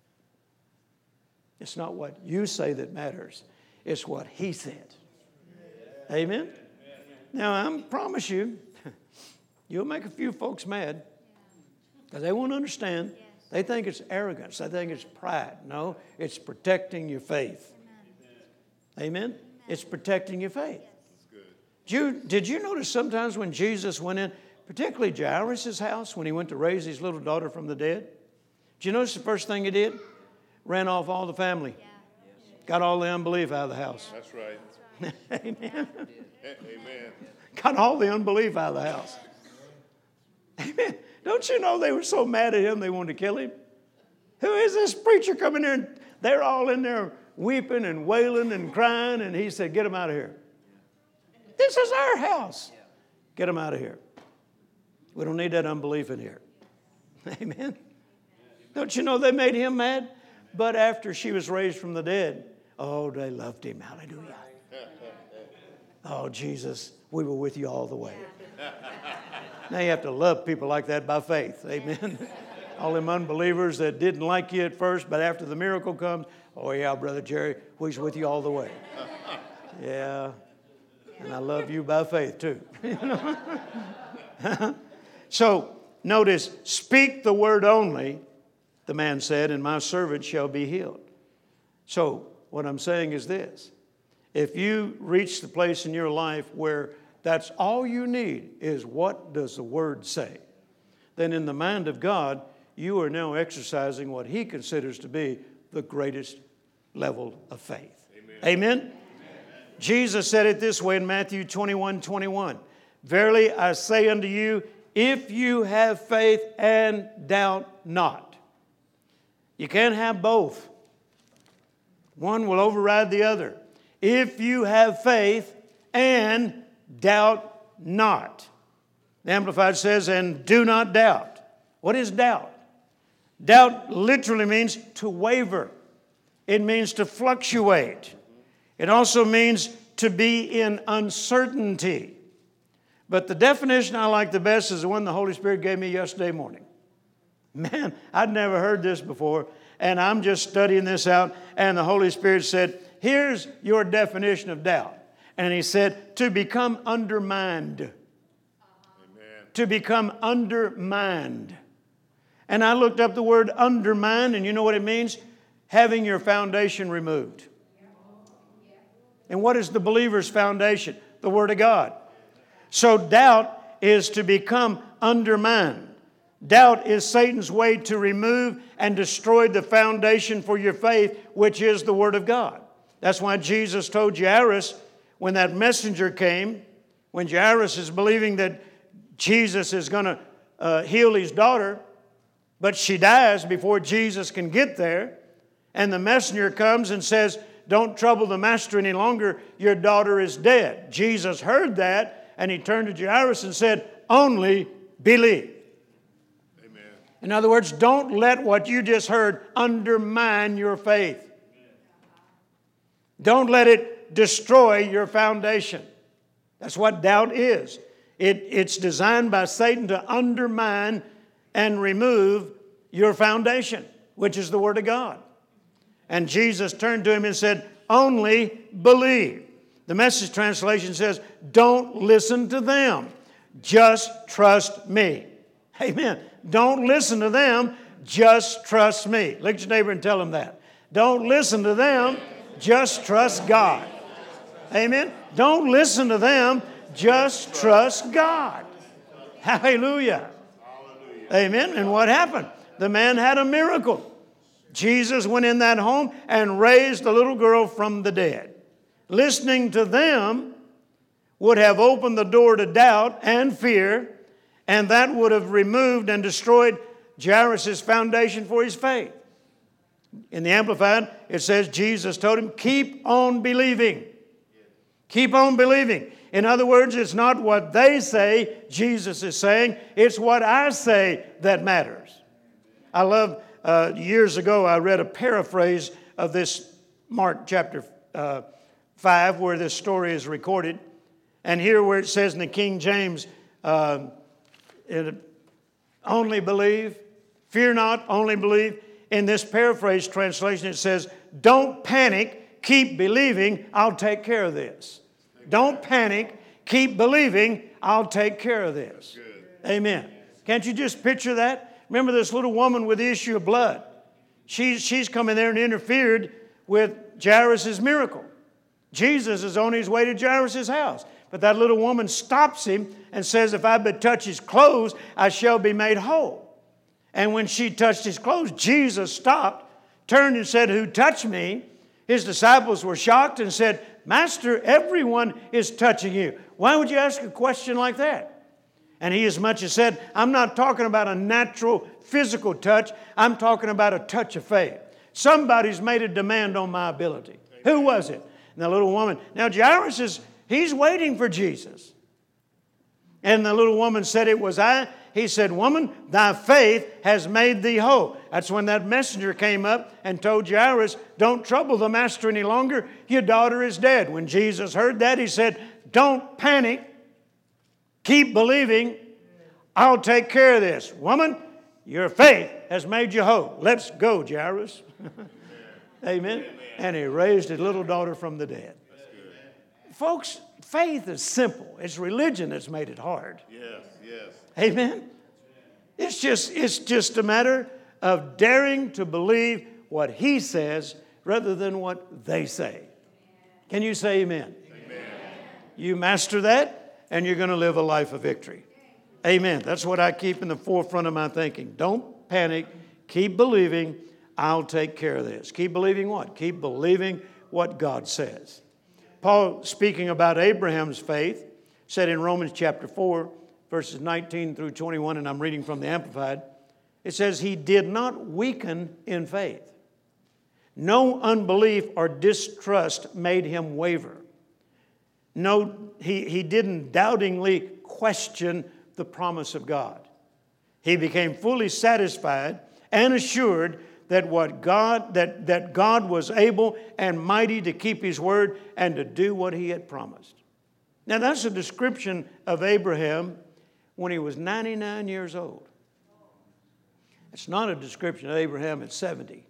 it's not what you say that matters. It's what He said. Amen? Now, I promise you, you'll make a few folks mad because they won't understand. They think it's arrogance. They think it's pride. No, it's protecting your faith. Amen? It's protecting your faith. Did you notice sometimes when Jesus went in, particularly Jairus' house, when he went to raise his little daughter from the dead? Did you notice the first thing he did? Ran off all the family. Got all the unbelief out of the house. That's right. Amen. Amen. Got all the unbelief out of the house. Amen. Don't you know they were so mad at him they wanted to kill him? Who is this preacher coming in? And they're all in there weeping and wailing and crying. And he said, get them out of here. This is our house. Get them out of here. We don't need that unbelief in here. Amen. Don't you know they made him mad? But after she was raised from the dead, oh, they loved him. Hallelujah. Oh, Jesus, we were with you all the way. Now you have to love people like that by faith. Amen. All them unbelievers that didn't like you at first, but after the miracle comes, oh, yeah, Brother Jerry, we's with you all the way. Yeah. And I love you by faith, too. So, notice, speak the word only, the man said, and my servant shall be healed. So, what I'm saying is this. If you reach the place in your life where that's all you need is what does the word say, then in the mind of God, you are now exercising what He considers to be the greatest level of faith. Amen? Amen? Jesus said it this way in Matthew 21:21. Verily I say unto you, if you have faith and doubt not. You can't have both. One will override the other. If you have faith and doubt not. The Amplified says, and do not doubt. What is doubt? Doubt literally means to waver. It means to fluctuate. It also means to be in uncertainty. But the definition I like the best is the one the Holy Spirit gave me yesterday morning. Man, I'd never heard this before, and I'm just studying this out, and the Holy Spirit said, here's your definition of doubt. And He said, to become undermined. Amen. To become undermined. And I looked up the word undermine, and you know what it means? Having your foundation removed. And what is the believer's foundation? The Word of God. So doubt is to become undermined. Doubt is Satan's way to remove and destroy the foundation for your faith, which is the Word of God. That's why Jesus told Jairus when that messenger came, when Jairus is believing that Jesus is going to heal his daughter, but she dies before Jesus can get there, and the messenger comes and says, "Don't trouble the master any longer, your daughter is dead." Jesus heard that, and he turned to Jairus and said, "Only believe." Amen. In other words, don't let what you just heard undermine your faith. Don't let it destroy your foundation. That's what doubt is. It's designed by Satan to undermine and remove your foundation, which is the Word of God. And Jesus turned to him and said, "Only believe." The Message translation says, "Don't listen to them. Just trust me." Amen. Don't listen to them. Just trust me. Look at your neighbor and tell him that. Don't listen to them. Just trust God. Amen. Don't listen to them. Just trust God. Hallelujah. Amen. And what happened? The man had a miracle. Jesus went in that home and raised the little girl from the dead. Listening to them would have opened the door to doubt and fear, and that would have removed and destroyed Jairus' foundation for his faith. In the Amplified, it says Jesus told him, "Keep on believing." Keep on believing. In other words, it's not what they say, Jesus is saying, it's what I say that matters. I love, years ago, I read a paraphrase of this Mark chapter 5, where this story is recorded. And here where it says in the King James, only believe, fear not, only believe. In this paraphrase translation, it says, don't panic, keep believing, I'll take care of this. Don't panic, keep believing, I'll take care of this. Amen. Can't you just picture that? Remember this little woman with the issue of blood. She's come in there and interfered with Jairus' miracle. Jesus is on his way to Jairus' house. But that little woman stops him and says, if I but touch his clothes, I shall be made whole. And when she touched his clothes, Jesus stopped, turned and said, who touched me? His disciples were shocked and said, Master, everyone is touching you. Why would you ask a question like that? And he as much as said, I'm not talking about a natural physical touch. I'm talking about a touch of faith. Somebody's made a demand on my ability. Who was it? And the little woman. Now Jairus he's waiting for Jesus. And the little woman said, it was I. He said, woman, thy faith has made thee whole. That's when that messenger came up and told Jairus, don't trouble the master any longer. Your daughter is dead. When Jesus heard that, he said, don't panic. Keep believing. I'll take care of this. Woman, your faith has made you whole. Let's go, Jairus. Amen. And he raised his little daughter from the dead. Folks, faith is simple. It's religion that's made it hard. Yes, yes. Amen. It's just a matter of daring to believe what he says rather than what they say. Can you say amen? Amen. You master that and you're going to live a life of victory. Amen. That's what I keep in the forefront of my thinking. Don't panic. Keep believing. I'll take care of this. Keep believing what? Keep believing what God says. Paul, speaking about Abraham's faith, said in Romans chapter 4, verses 19 through 21, and I'm reading from the Amplified, it says, he did not weaken in faith. No unbelief or distrust made him waver. No, he didn't doubtingly question the promise of God. He became fully satisfied and assured that God was able and mighty to keep his word and to do what he had promised. Now that's a description of Abraham when he was 99 years old. It's not a description of Abraham at 70.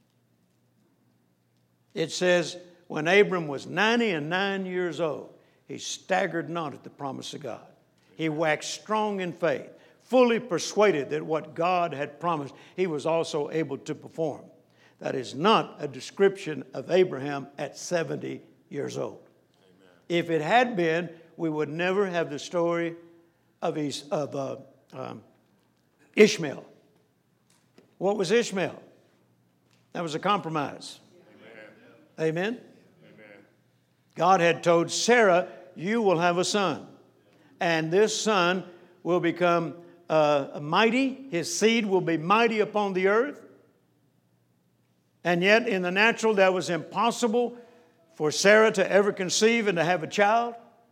It says, when Abram was 99 years old, he staggered not at the promise of God. He waxed strong in faith, fully persuaded that what God had promised, he was also able to perform. That is not a description of Abraham at 70 years old. Amen. If it had been, we would never have the story of Ishmael. What was Ishmael? That was a compromise. Amen? Amen? God had told Sarah, you will have a son. And this son will become mighty. His seed will be mighty upon the earth. And yet in the natural that was impossible for Sarah to ever conceive and to have a child.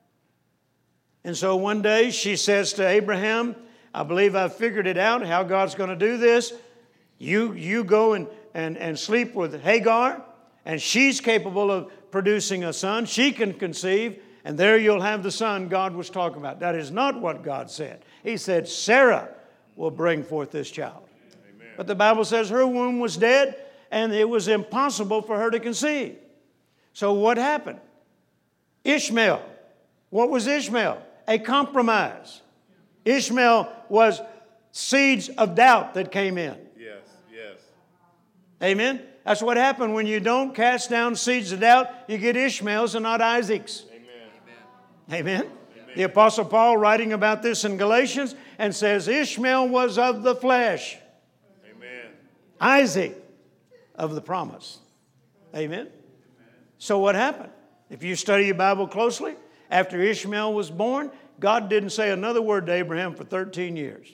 And so one day she says to Abraham, I believe I've figured it out how God's going to do this. You go and sleep with Hagar, and she's capable of producing a son. She can conceive, and there you'll have the son God was talking about. That is not what God said. He said Sarah will bring forth this child. Amen. But the Bible says her womb was dead, and it was impossible for her to conceive. So what happened? Ishmael. What was Ishmael? A compromise. Ishmael was seeds of doubt that came in. Yes, yes. Amen? That's what happened when you don't cast down seeds of doubt. You get Ishmaels and not Isaacs. Amen. Amen? Amen? The Apostle Paul writing about this in Galatians and says Ishmael was of the flesh. Amen. Isaac of the promise. Amen? So what happened? If you study your Bible closely, after Ishmael was born, God didn't say another word to Abraham for 13 years.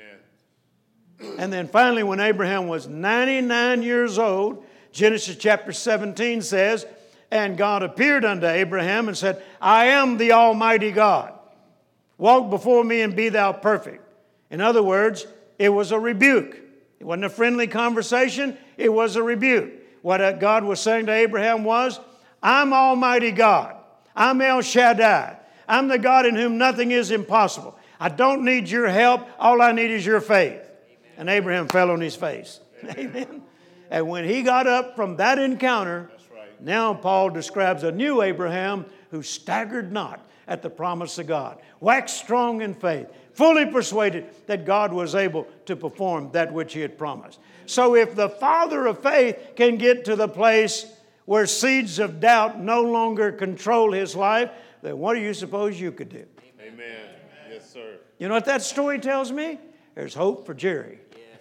Amen. And then finally, when Abraham was 99 years old, Genesis chapter 17 says, and God appeared unto Abraham and said, I am the Almighty God. Walk before me and be thou perfect. In other words, it was a rebuke. It wasn't a friendly conversation. It was a rebuke. What God was saying to Abraham was, I'm Almighty God. I'm El Shaddai. I'm the God in whom nothing is impossible. I don't need your help. All I need is your faith. Amen. And Abraham fell on his face. Amen. Amen. And when he got up from that encounter, right. Now Paul describes a new Abraham who staggered not at the promise of God, waxed strong in faith, fully persuaded that God was able to perform that which he had promised. So if the father of faith can get to the place where seeds of doubt no longer control his life, then what do you suppose you could do? Amen. Yes, sir. You know what that story tells me? There's hope for Jerry.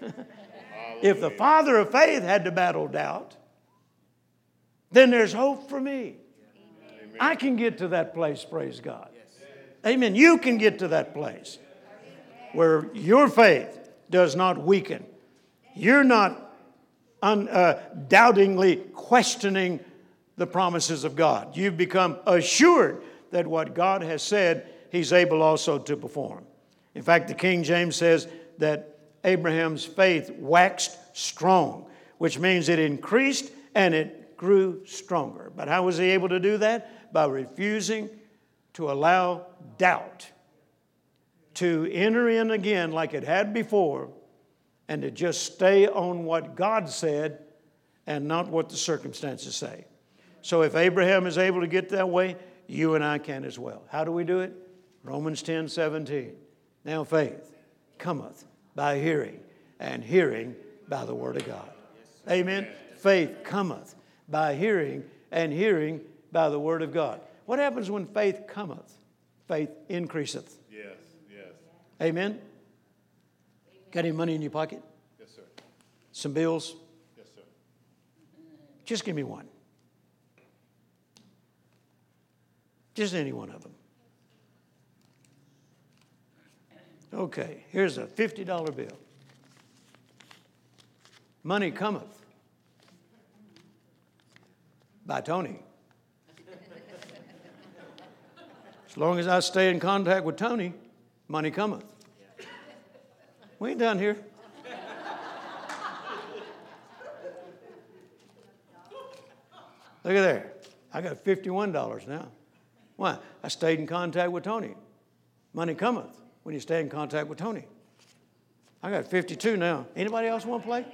If the father of faith had to battle doubt, then there's hope for me. Amen. I can get to that place, praise God. Yes. Amen. You can get to that place where your faith does not weaken. You're not doubtingly questioning the promises of God. You've become assured that what God has said, He's able also to perform. In fact, the King James says that Abraham's faith waxed strong, which means it increased and it grew stronger. But how was he able to do that? By refusing to allow doubt to enter in again like it had before, and to just stay on what God said and not what the circumstances say. So if Abraham is able to get that way, you and I can as well. How do we do it? Romans 10:17. Now faith cometh by hearing, and hearing by the word of God. Amen. Faith cometh by hearing, and hearing by the word of God. What happens when faith cometh? Faith increaseth. Yes, yes. Amen. Got any money in your pocket? Yes, sir. Some bills? Yes, sir. Just give me one. Just any one of them. Okay, here's a $50 bill. Money cometh by Tony. As long as I stay in contact with Tony, money cometh. We ain't done here. Look at there. I got $51 now. Why? I stayed in contact with Tony. Money cometh when you stay in contact with Tony. I got 52 now. Anybody else want to play?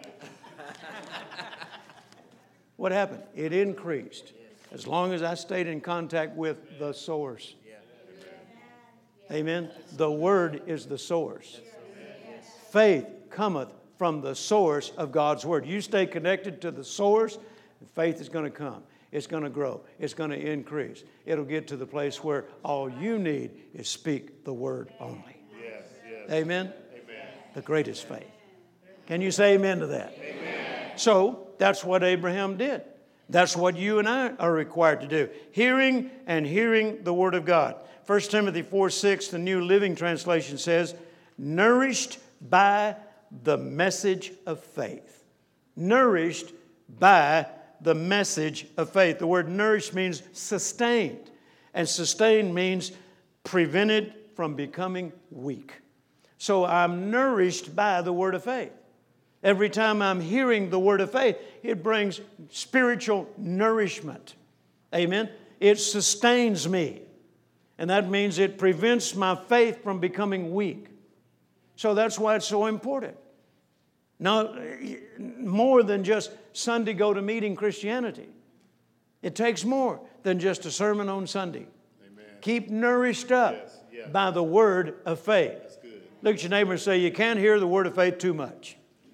What happened? It increased as long as I stayed in contact with the source. Amen. The Word is the source. Faith cometh from the source of God's Word. You stay connected to the source, and faith is going to come. It's going to grow. It's going to increase. It'll get to the place where all you need is speak the Word only. Yes, yes. Amen? Amen. The greatest faith. Can you say amen to that? Amen. So that's what Abraham did. That's what you and I are required to do. Hearing and hearing the Word of God. 1 Timothy 4:6, the New Living Translation says, nourished by the message of faith. Nourished by the message of faith. The word nourished means sustained. And sustained means prevented from becoming weak. So I'm nourished by the word of faith. Every time I'm hearing the word of faith, it brings spiritual nourishment. Amen? It sustains me. And that means it prevents my faith from becoming weak. So that's why it's so important. Now, more than just Sunday go-to-meeting Christianity. It takes more than just a sermon on Sunday. Amen. Keep nourished up by the word of faith. That's good. Look at your neighbor and say, you can't hear the word of faith too much.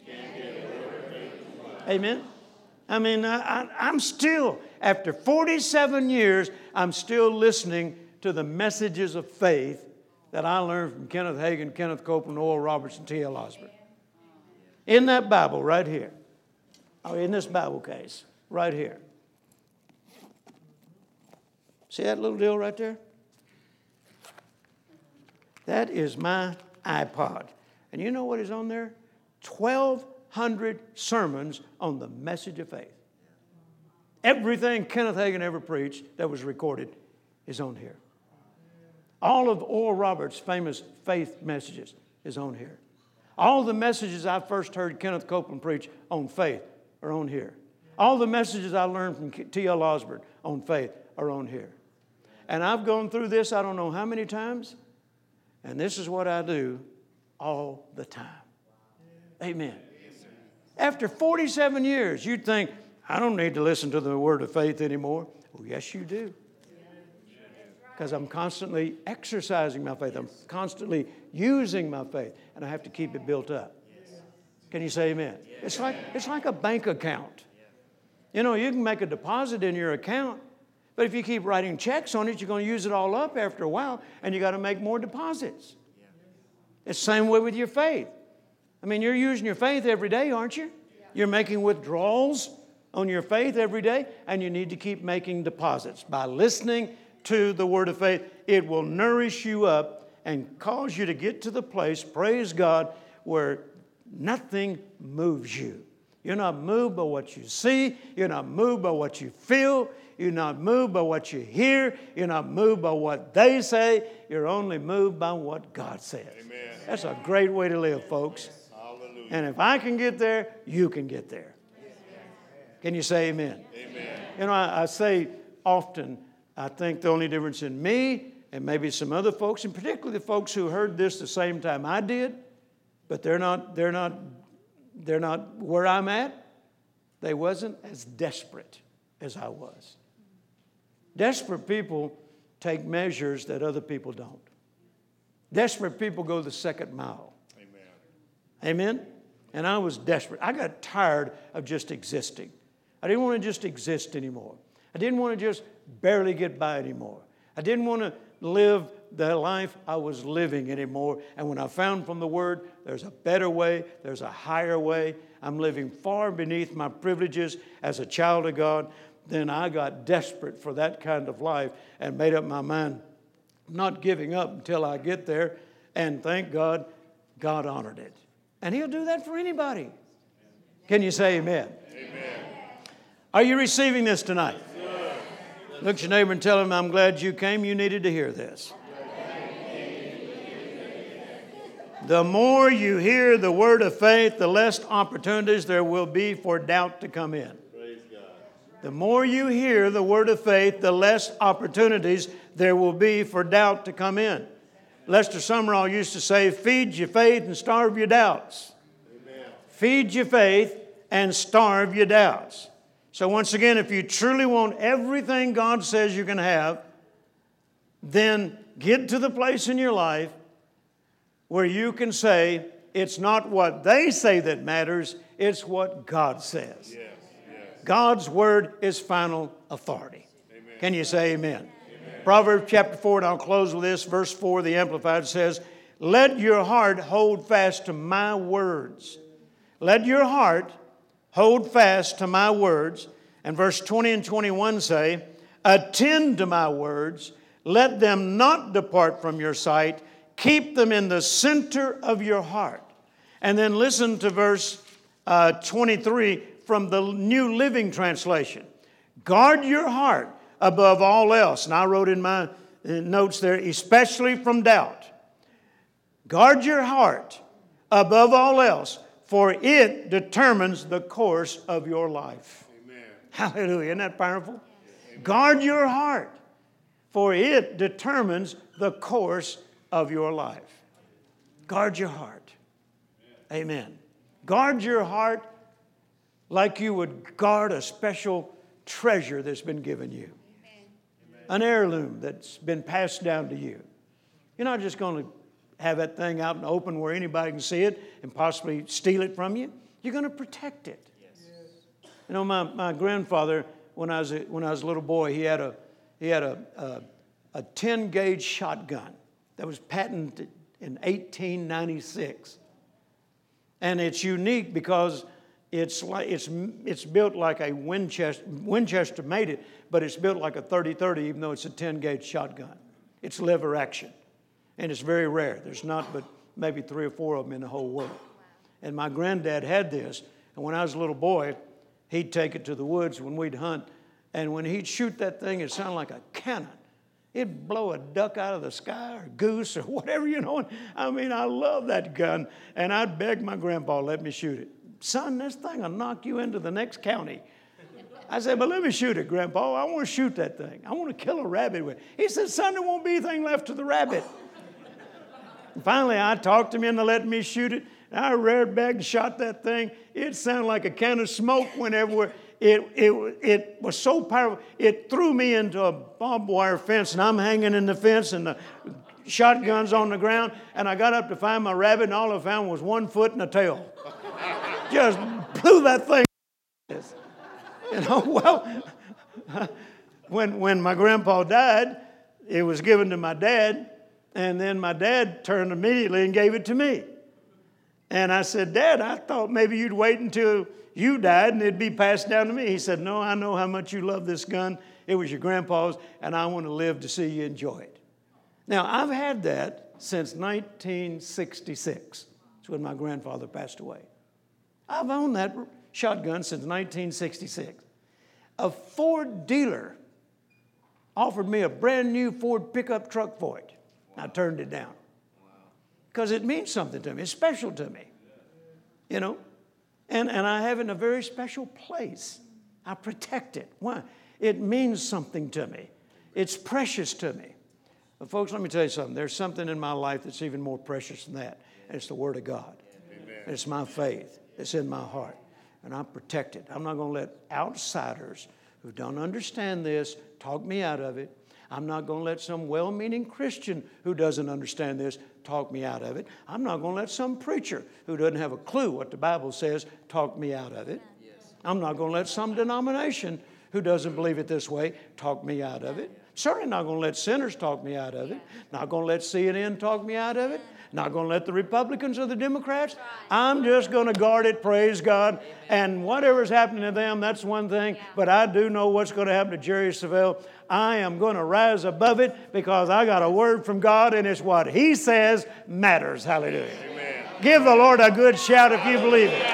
Amen. I mean, I'm still, after 47 years, I'm still listening to the messages of faith that I learned from Kenneth Hagin, Kenneth Copeland, Oral Roberts, and T.L. Osborne. In that Bible right here. Oh, in this Bible case, right here. See that little deal right there? That is my iPod. And you know what is on there? 1,200 sermons on the message of faith. Everything Kenneth Hagin ever preached that was recorded is on here. All of Oral Roberts' famous faith messages is on here. All the messages I first heard Kenneth Copeland preach on faith are on here. All the messages I learned from T.L. Osborne on faith are on here. And I've gone through this I don't know how many times, and this is what I do all the time. Amen. After 47 years, you'd think, I don't need to listen to the word of faith anymore. Well, yes, you do. Because I'm constantly exercising my faith. I'm constantly using my faith. And I have to keep it built up. Can you say amen? It's like a bank account. You know, you can make a deposit in your account. But if you keep writing checks on it, you're going to use it all up after a while. And you got to make more deposits. It's the same way with your faith. I mean, you're using your faith every day, aren't you? You're making withdrawals on your faith every day. And you need to keep making deposits. By listening to the word of faith, it will nourish you up and cause you to get to the place, praise God, where nothing moves you. You're not moved by what you see. You're not moved by what you feel. You're not moved by what you hear. You're not moved by what they say. You're only moved by what God says. Amen. That's a great way to live, folks. Hallelujah. And if I can get there, you can get there. Can you say amen? Amen. You know, I say often, I think the only difference in me and maybe some other folks, and particularly the folks who heard this the same time I did, but they're not where I'm at. They wasn't as desperate as I was. Desperate people take measures that other people don't. Desperate people go the second mile. Amen. Amen? And I was desperate. I got tired of just existing. I didn't want to just exist anymore. I didn't want to just barely get by anymore. I didn't want to live the life I was living anymore. And when I found from the Word, there's a better way, there's a higher way. I'm living far beneath my privileges as a child of God. Then I got desperate for that kind of life and made up my mind, not giving up until I get there. And thank God, God honored it. And He'll do that for anybody. Can you say amen? Amen. Are you receiving this tonight? Yes. Look at your neighbor and tell him, I'm glad you came. You needed to hear this. The more you hear the word of faith, the less opportunities there will be for doubt to come in. Praise God. The more you hear the word of faith, the less opportunities there will be for doubt to come in. Lester Sumrall used to say, feed your faith and starve your doubts. Amen. Feed your faith and starve your doubts. So once again, if you truly want everything God says you can have, then get to the place in your life where you can say, it's not what they say that matters, it's what God says. Yes. Yes. God's word is final authority. Amen. Can you say amen? Amen. Proverbs chapter 4, and I'll close with this. Verse 4, the Amplified says, let your heart hold fast to my words. Let your heart hold fast to my words. And verse 20 and 21 say, attend to my words. Let them not depart from your sight. Keep them in the center of your heart. And then listen to verse 23 from the New Living Translation. Guard your heart above all else. And I wrote in my notes there, especially from doubt. Guard your heart above all else, for it determines the course of your life. Amen. Hallelujah. Isn't that powerful? Amen. Guard your heart, for it determines the course of your life. Guard your heart. Amen. Guard your heart like you would guard a special treasure that's been given you. An heirloom that's been passed down to you. You're not just going to have that thing out in the open where anybody can see it and possibly steal it from you. You're going to protect it. Yes. You know, my grandfather, when I was a little boy, he had a 10-gauge shotgun that was patented in 1896, and it's unique because it's built like a Winchester made it, but it's built like a 30-30, even though it's a 10-gauge shotgun. It's lever action. And it's very rare. There's not but maybe 3 or 4 of them in the whole world. And my granddad had this. And when I was a little boy, he'd take it to the woods when we'd hunt. And when he'd shoot that thing, it sounded like a cannon. It'd blow a duck out of the sky or goose or whatever, you know. I mean, I love that gun. And I'd beg my grandpa to let me shoot it. Son, this thing will knock you into the next county. I said, but let me shoot it, Grandpa. I want to shoot that thing. I want to kill a rabbit with it. He said, son, there won't be anything left of the rabbit. And finally, I talked him into letting me shoot it. And I reared back and shot that thing. It sounded like a can of smoke went everywhere. It was so powerful. It threw me into a barbed wire fence, and I'm hanging in the fence, and the shotgun's on the ground. And I got up to find my rabbit, and all I found was 1 foot and a tail. Just blew that thing. You know, well, when my grandpa died, it was given to my dad. And then my dad turned immediately and gave it to me. And I said, Dad, I thought maybe you'd wait until you died and it'd be passed down to me. He said, no, I know how much you love this gun. It was your grandpa's, and I want to live to see you enjoy it. Now, I've had that since 1966. That's when my grandfather passed away. I've owned that shotgun since 1966. A Ford dealer offered me a brand new Ford pickup truck for it. I turned it down because it means something to me. It's special to me, you know, and I have it in a very special place. I protect it. Why? It means something to me. It's precious to me. But folks, let me tell you something. There's something in my life that's even more precious than that. And it's the Word of God. Amen. It's my faith. It's in my heart. And I protect it. I'm not going to let outsiders who don't understand this talk me out of it. I'm not going to let some well-meaning Christian who doesn't understand this talk me out of it. I'm not going to let some preacher who doesn't have a clue what the Bible says talk me out of it. Yes. I'm not going to let some denomination who doesn't believe it this way talk me out of it. Certainly not going to let sinners talk me out of it. Not going to let CNN talk me out of it. Not going to let the Republicans or the Democrats. I'm just going to guard it, praise God. And whatever's happening to them, that's one thing. But I do know what's going to happen to Jerry Savelle. I am going to rise above it because I got a word from God, and it's what He says matters. Hallelujah. Amen. Give the Lord a good shout if you believe it.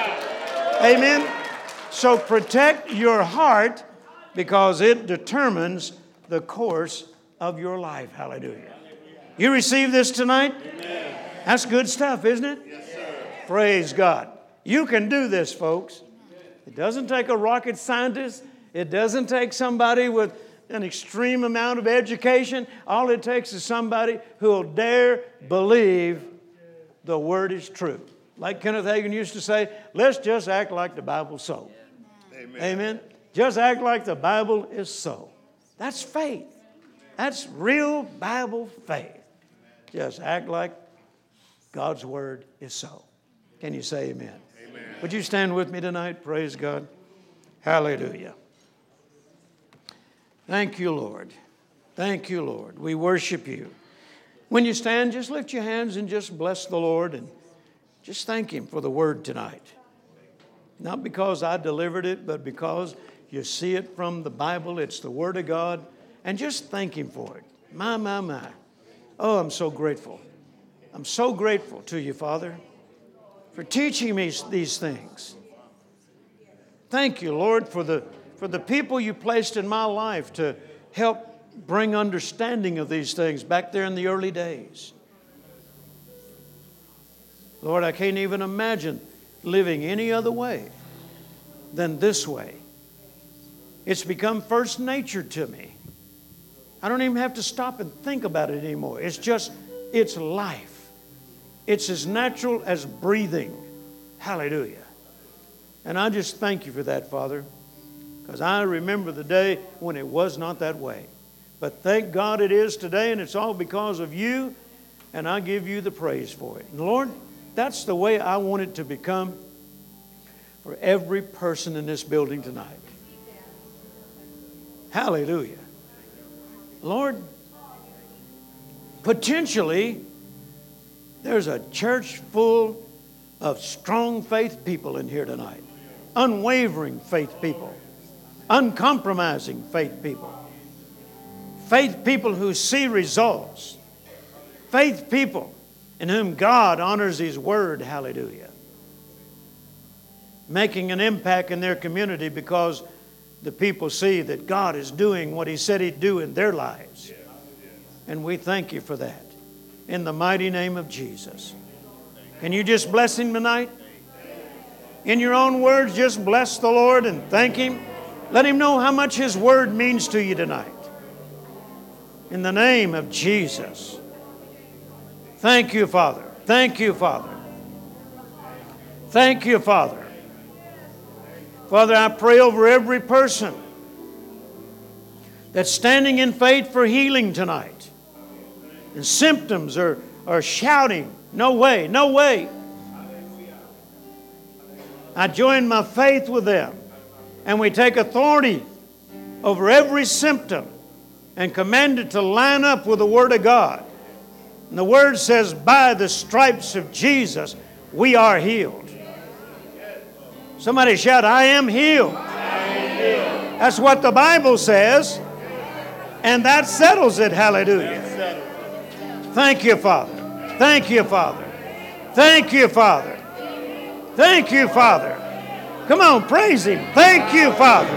Amen. So protect your heart because it determines the course of your life. Hallelujah. You receive this tonight? Amen. That's good stuff, isn't it? Yes, sir. Praise God. You can do this, folks. It doesn't take a rocket scientist. It doesn't take somebody with an extreme amount of education. All it takes is somebody who will dare believe the Word is true. Like Kenneth Hagin used to say, let's just act like the Bible's so. Amen. Amen. Just act like the Bible is so. That's faith. That's real Bible faith. Just act like God's Word is so. Can you say amen? Amen. Would you stand with me tonight? Praise God. Hallelujah. Thank you, Lord. Thank you, Lord. We worship you. When you stand, just lift your hands and just bless the Lord and just thank Him for the word tonight. Not because I delivered it, but because you see it from the Bible. It's the Word of God. And just thank Him for it. My, my, my. Oh, I'm so grateful. I'm so grateful to you, Father, for teaching me these things. Thank you, Lord, for the people you placed in my life to help bring understanding of these things back there in the early days. Lord, I can't even imagine living any other way than this way. It's become first nature to me. I don't even have to stop and think about it anymore. It's life. It's as natural as breathing. Hallelujah. And I just thank you for that, Father, because I remember the day when it was not that way. But thank God it is today, and it's all because of you, and I give you the praise for it. And Lord, that's the way I want it to become for every person in this building tonight. Hallelujah. Lord, potentially there's a church full of strong faith people in here tonight. Unwavering faith people. Uncompromising faith people. Faith people who see results. Faith people in whom God honors His Word. Hallelujah. Making an impact in their community because the people see that God is doing what He said He'd do in their lives. And we thank you for that. In the mighty name of Jesus. Can you just bless Him tonight? In your own words, just bless the Lord and thank Him. Let Him know how much His Word means to you tonight. In the name of Jesus. Thank you, Father. Thank you, Father. Thank you, Father. Father, I pray over every person that's standing in faith for healing tonight. And symptoms are shouting, no way, no way. I join my faith with them. And we take authority over every symptom and command it to line up with the Word of God. And the Word says, by the stripes of Jesus, we are healed. Somebody shout, I am healed. That's what the Bible says. And that settles it. Hallelujah. Thank you, Father. Thank you, Father. Thank you, Father. Thank you, Father. Come on, praise Him. Thank you, Father.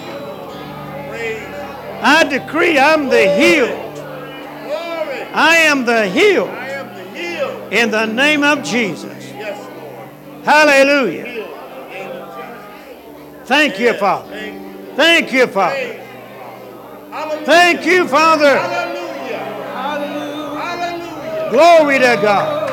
I decree I'm the healed. I am the healed. In the name of Jesus. Hallelujah. Thank you, Father. Thank you, Father. Thank you, Father. Glory to God.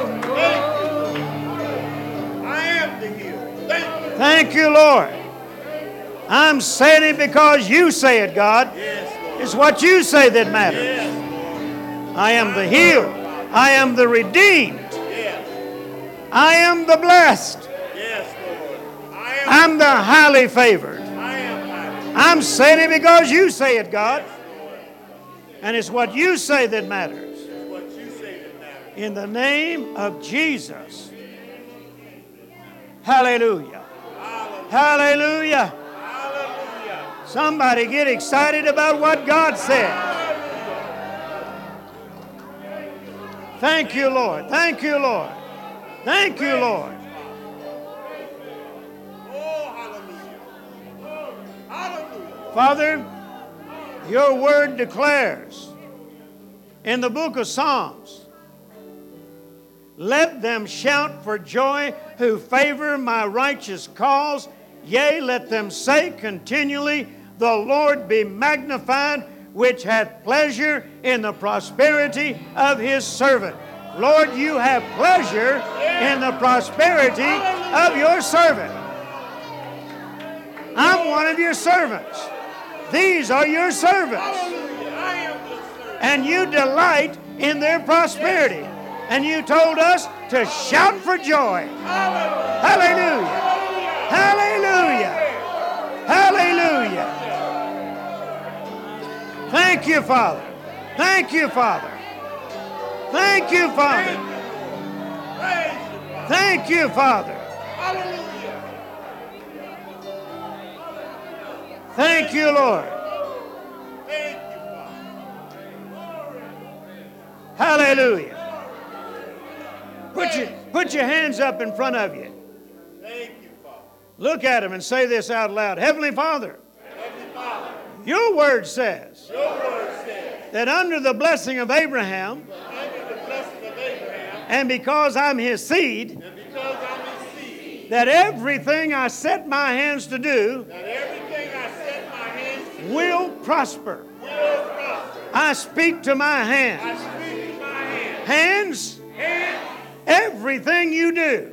Thank you, Lord. I'm saying it because you say it, God. It's what you say that matters. I am the healed. I am the redeemed. I am the blessed. I'm the highly favored. I'm saying it because you say it, God. And it's what you say that matters. In the name of Jesus. Hallelujah. Hallelujah. Somebody get excited about what God said. Thank you, Lord. Thank you, Lord. Thank you, Lord. Father, your word declares in the book of Psalms, let them shout for joy who favor my righteous cause. Yea, let them say continually, the Lord be magnified, which hath pleasure in the prosperity of His servant. Lord, you have pleasure in the prosperity of your servant. I'm one of your servants. These are your servants. And you delight in their prosperity. And you told us to shout for joy. Hallelujah. Hallelujah. Hallelujah. Thank you, Father. Thank you, Father. Thank you, Father. Thank you, Father. Thank you, Lord. Hallelujah. Put your hands up in front of you. Look at them and say this out loud. Heavenly Father, your word says that under the blessing of Abraham, and because I'm his seed, that everything I set my hands to do will prosper. I speak to my hands. Hands, everything you do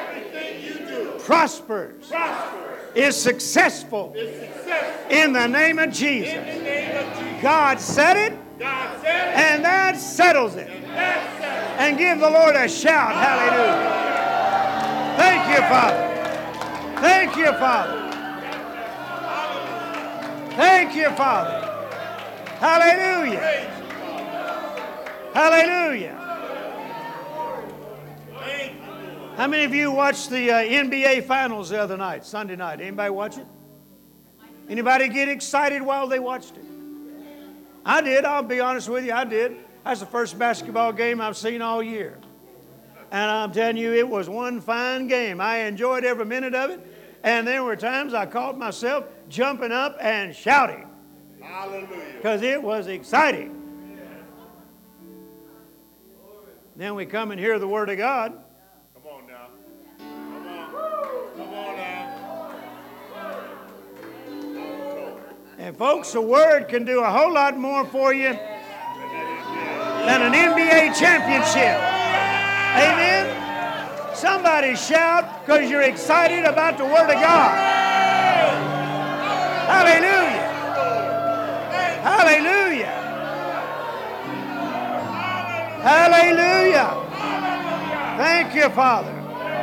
prospers, is successful in the name of Jesus. God said it, and that settles it. And give the Lord a shout. Hallelujah. Thank you, Father. Thank you, Father. Thank you, Father. Hallelujah. Hallelujah. How many of you watched the NBA Finals the other night, Sunday night? Anybody watch it? Anybody get excited while they watched it? I did. I'll be honest with you. I did. That's the first basketball game I've seen all year. And I'm telling you, it was one fine game. I enjoyed every minute of it. And there were times I caught myself jumping up and shouting. Hallelujah. Because it was exciting. Then we come and hear the Word of God. Come on now. Come on. Come on now. And folks, the Word can do a whole lot more for you than an NBA championship. Amen? Somebody shout because you're excited about the Word of God. Hallelujah. Hallelujah. Hallelujah. Thank you, Father.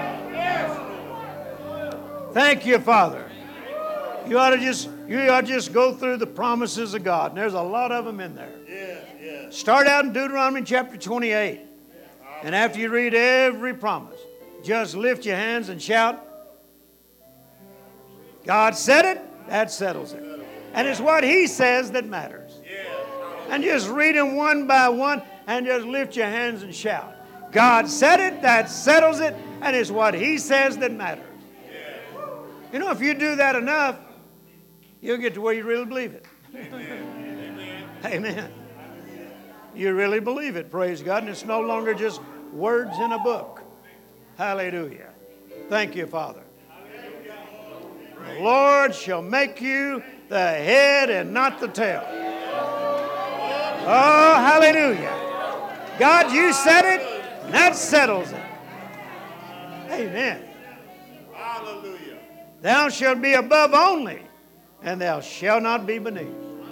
Thank you, Father. You ought to just go through the promises of God. And there's a lot of them in there. Start out in Deuteronomy chapter 28. And after you read every promise, just lift your hands and shout, God said it, that settles it. And it's what He says that matters. And just read them one by one and just lift your hands and shout. God said it, that settles it, and it's what He says that matters. You know, if you do that enough, you'll get to where you really believe it. Amen. Amen. You really believe it, praise God, and it's no longer just words in a book. Hallelujah. Thank you, Father. The Lord shall make you the head and not the tail. Oh, hallelujah. God, you said it, and that settles it. Amen. Hallelujah. Thou shalt be above only, and thou shalt not be beneath.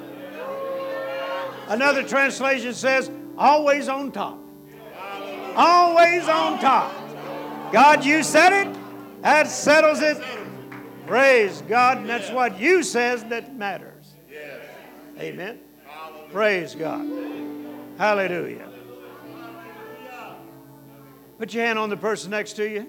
Another translation says, always on top. Always on top. God, you said it, that settles it. Praise God, and that's what you says that matters. Amen. Praise God. Hallelujah. Put your hand on the person next to you.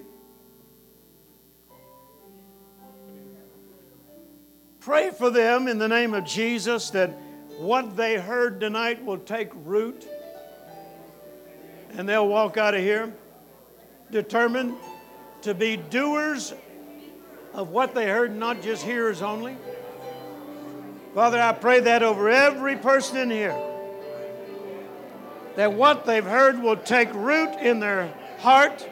Pray for them in the name of Jesus that what they heard tonight will take root and they'll walk out of here determined to be doers of what they heard, not just hearers only. Father, I pray that over every person in here, that what they've heard will take root in their heart,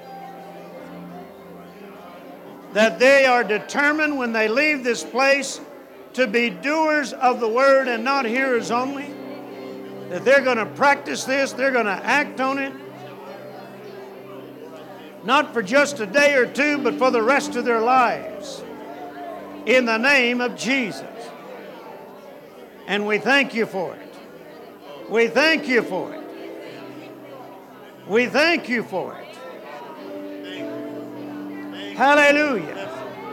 that they are determined when they leave this place to be doers of the word and not hearers only, that they're going to practice this, they're going to act on it, not for just a day or two, but for the rest of their lives, in the name of Jesus. And we thank you for it. We thank you for it. We thank you for it. Hallelujah.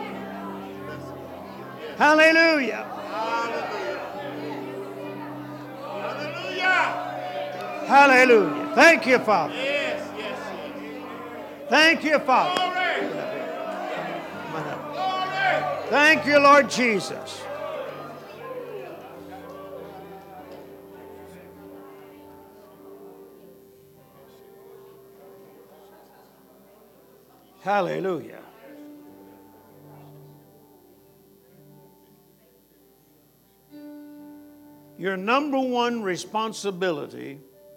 Hallelujah. Hallelujah. Thank you, Father. Yes, yes, Thank you, Father. yes. Thank you, Lord Jesus. Hallelujah. Your number one responsibility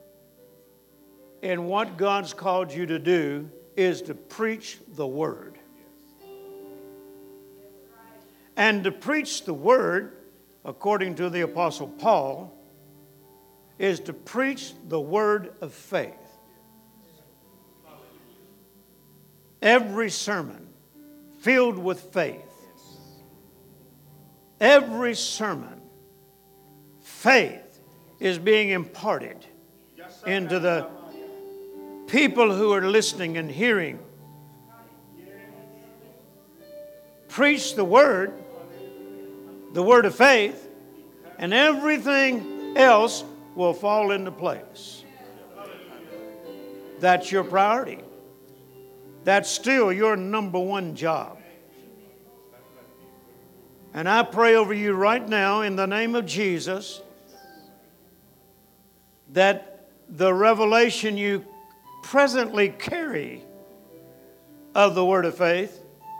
in what God's called you to do is to preach the Word. And to preach the Word, according to the Apostle Paul, is to preach the word of faith. Every sermon filled with faith. Every sermon, faith is being imparted into the people who are listening and hearing. Preach the word of faith, and everything else will fall into place. That's your priority. That's still your number one job. And I pray over you right now in the name of Jesus that the revelation you presently carry of the word of faith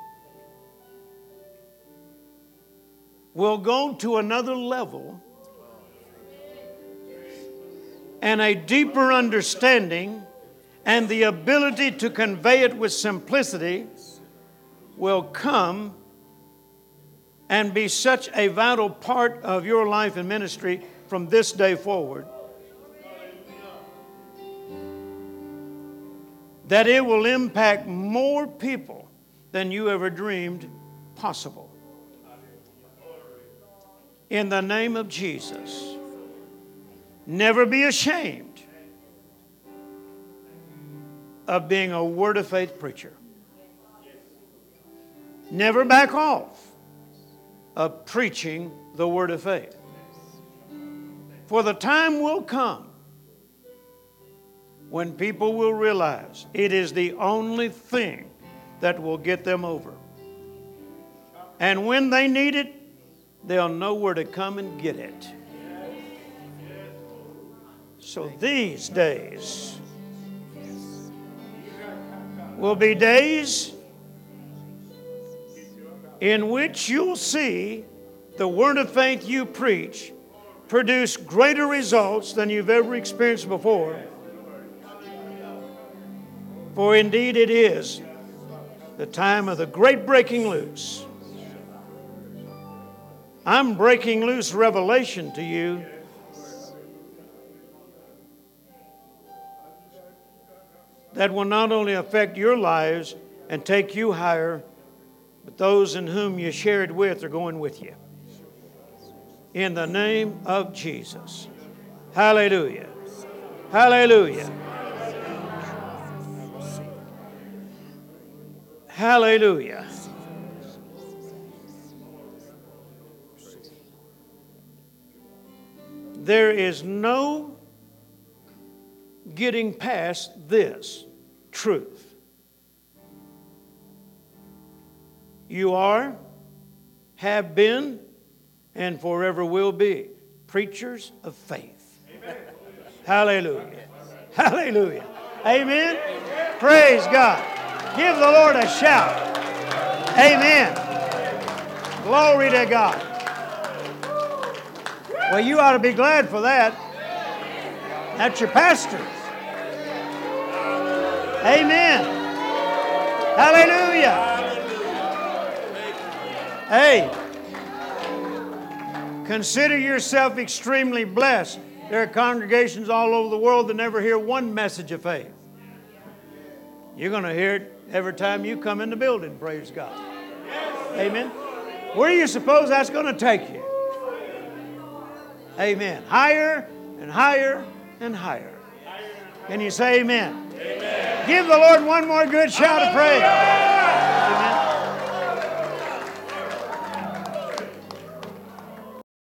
will go to another level and a deeper understanding, and the ability to convey it with simplicity will come and be such a vital part of your life and ministry from this day forward that it will impact more people than you ever dreamed possible. In the name of Jesus. Never be ashamed of being a word of faith preacher. Never back off of preaching the word of faith. For the time will come when people will realize it is the only thing that will get them over. And when they need it, they'll know where to come and get it. So these days will be days in which you'll see the word of faith you preach produce greater results than you've ever experienced before. For indeed it is the time of the great breaking loose. I'm breaking loose revelation to you that will not only affect your lives and take you higher, but those in whom you share it with are going with you. In the name of Jesus. Hallelujah. Hallelujah. Hallelujah. There is no getting past this truth. You are, have been, and forever will be preachers of faith. Amen. Hallelujah. Hallelujah. Amen. Praise God. Give the Lord a shout. Amen. Glory to God. Well, you ought to be glad for that. That's your pastor. Amen. Hallelujah. Hey, consider yourself extremely blessed. There are congregations all over the world that never hear one message of faith. You're going to hear it every time you come in the building, praise God. Amen. Where do you suppose that's going to take you? Amen. Higher and higher and higher. Can you say amen? Amen. Give the Lord one more good shout of praise.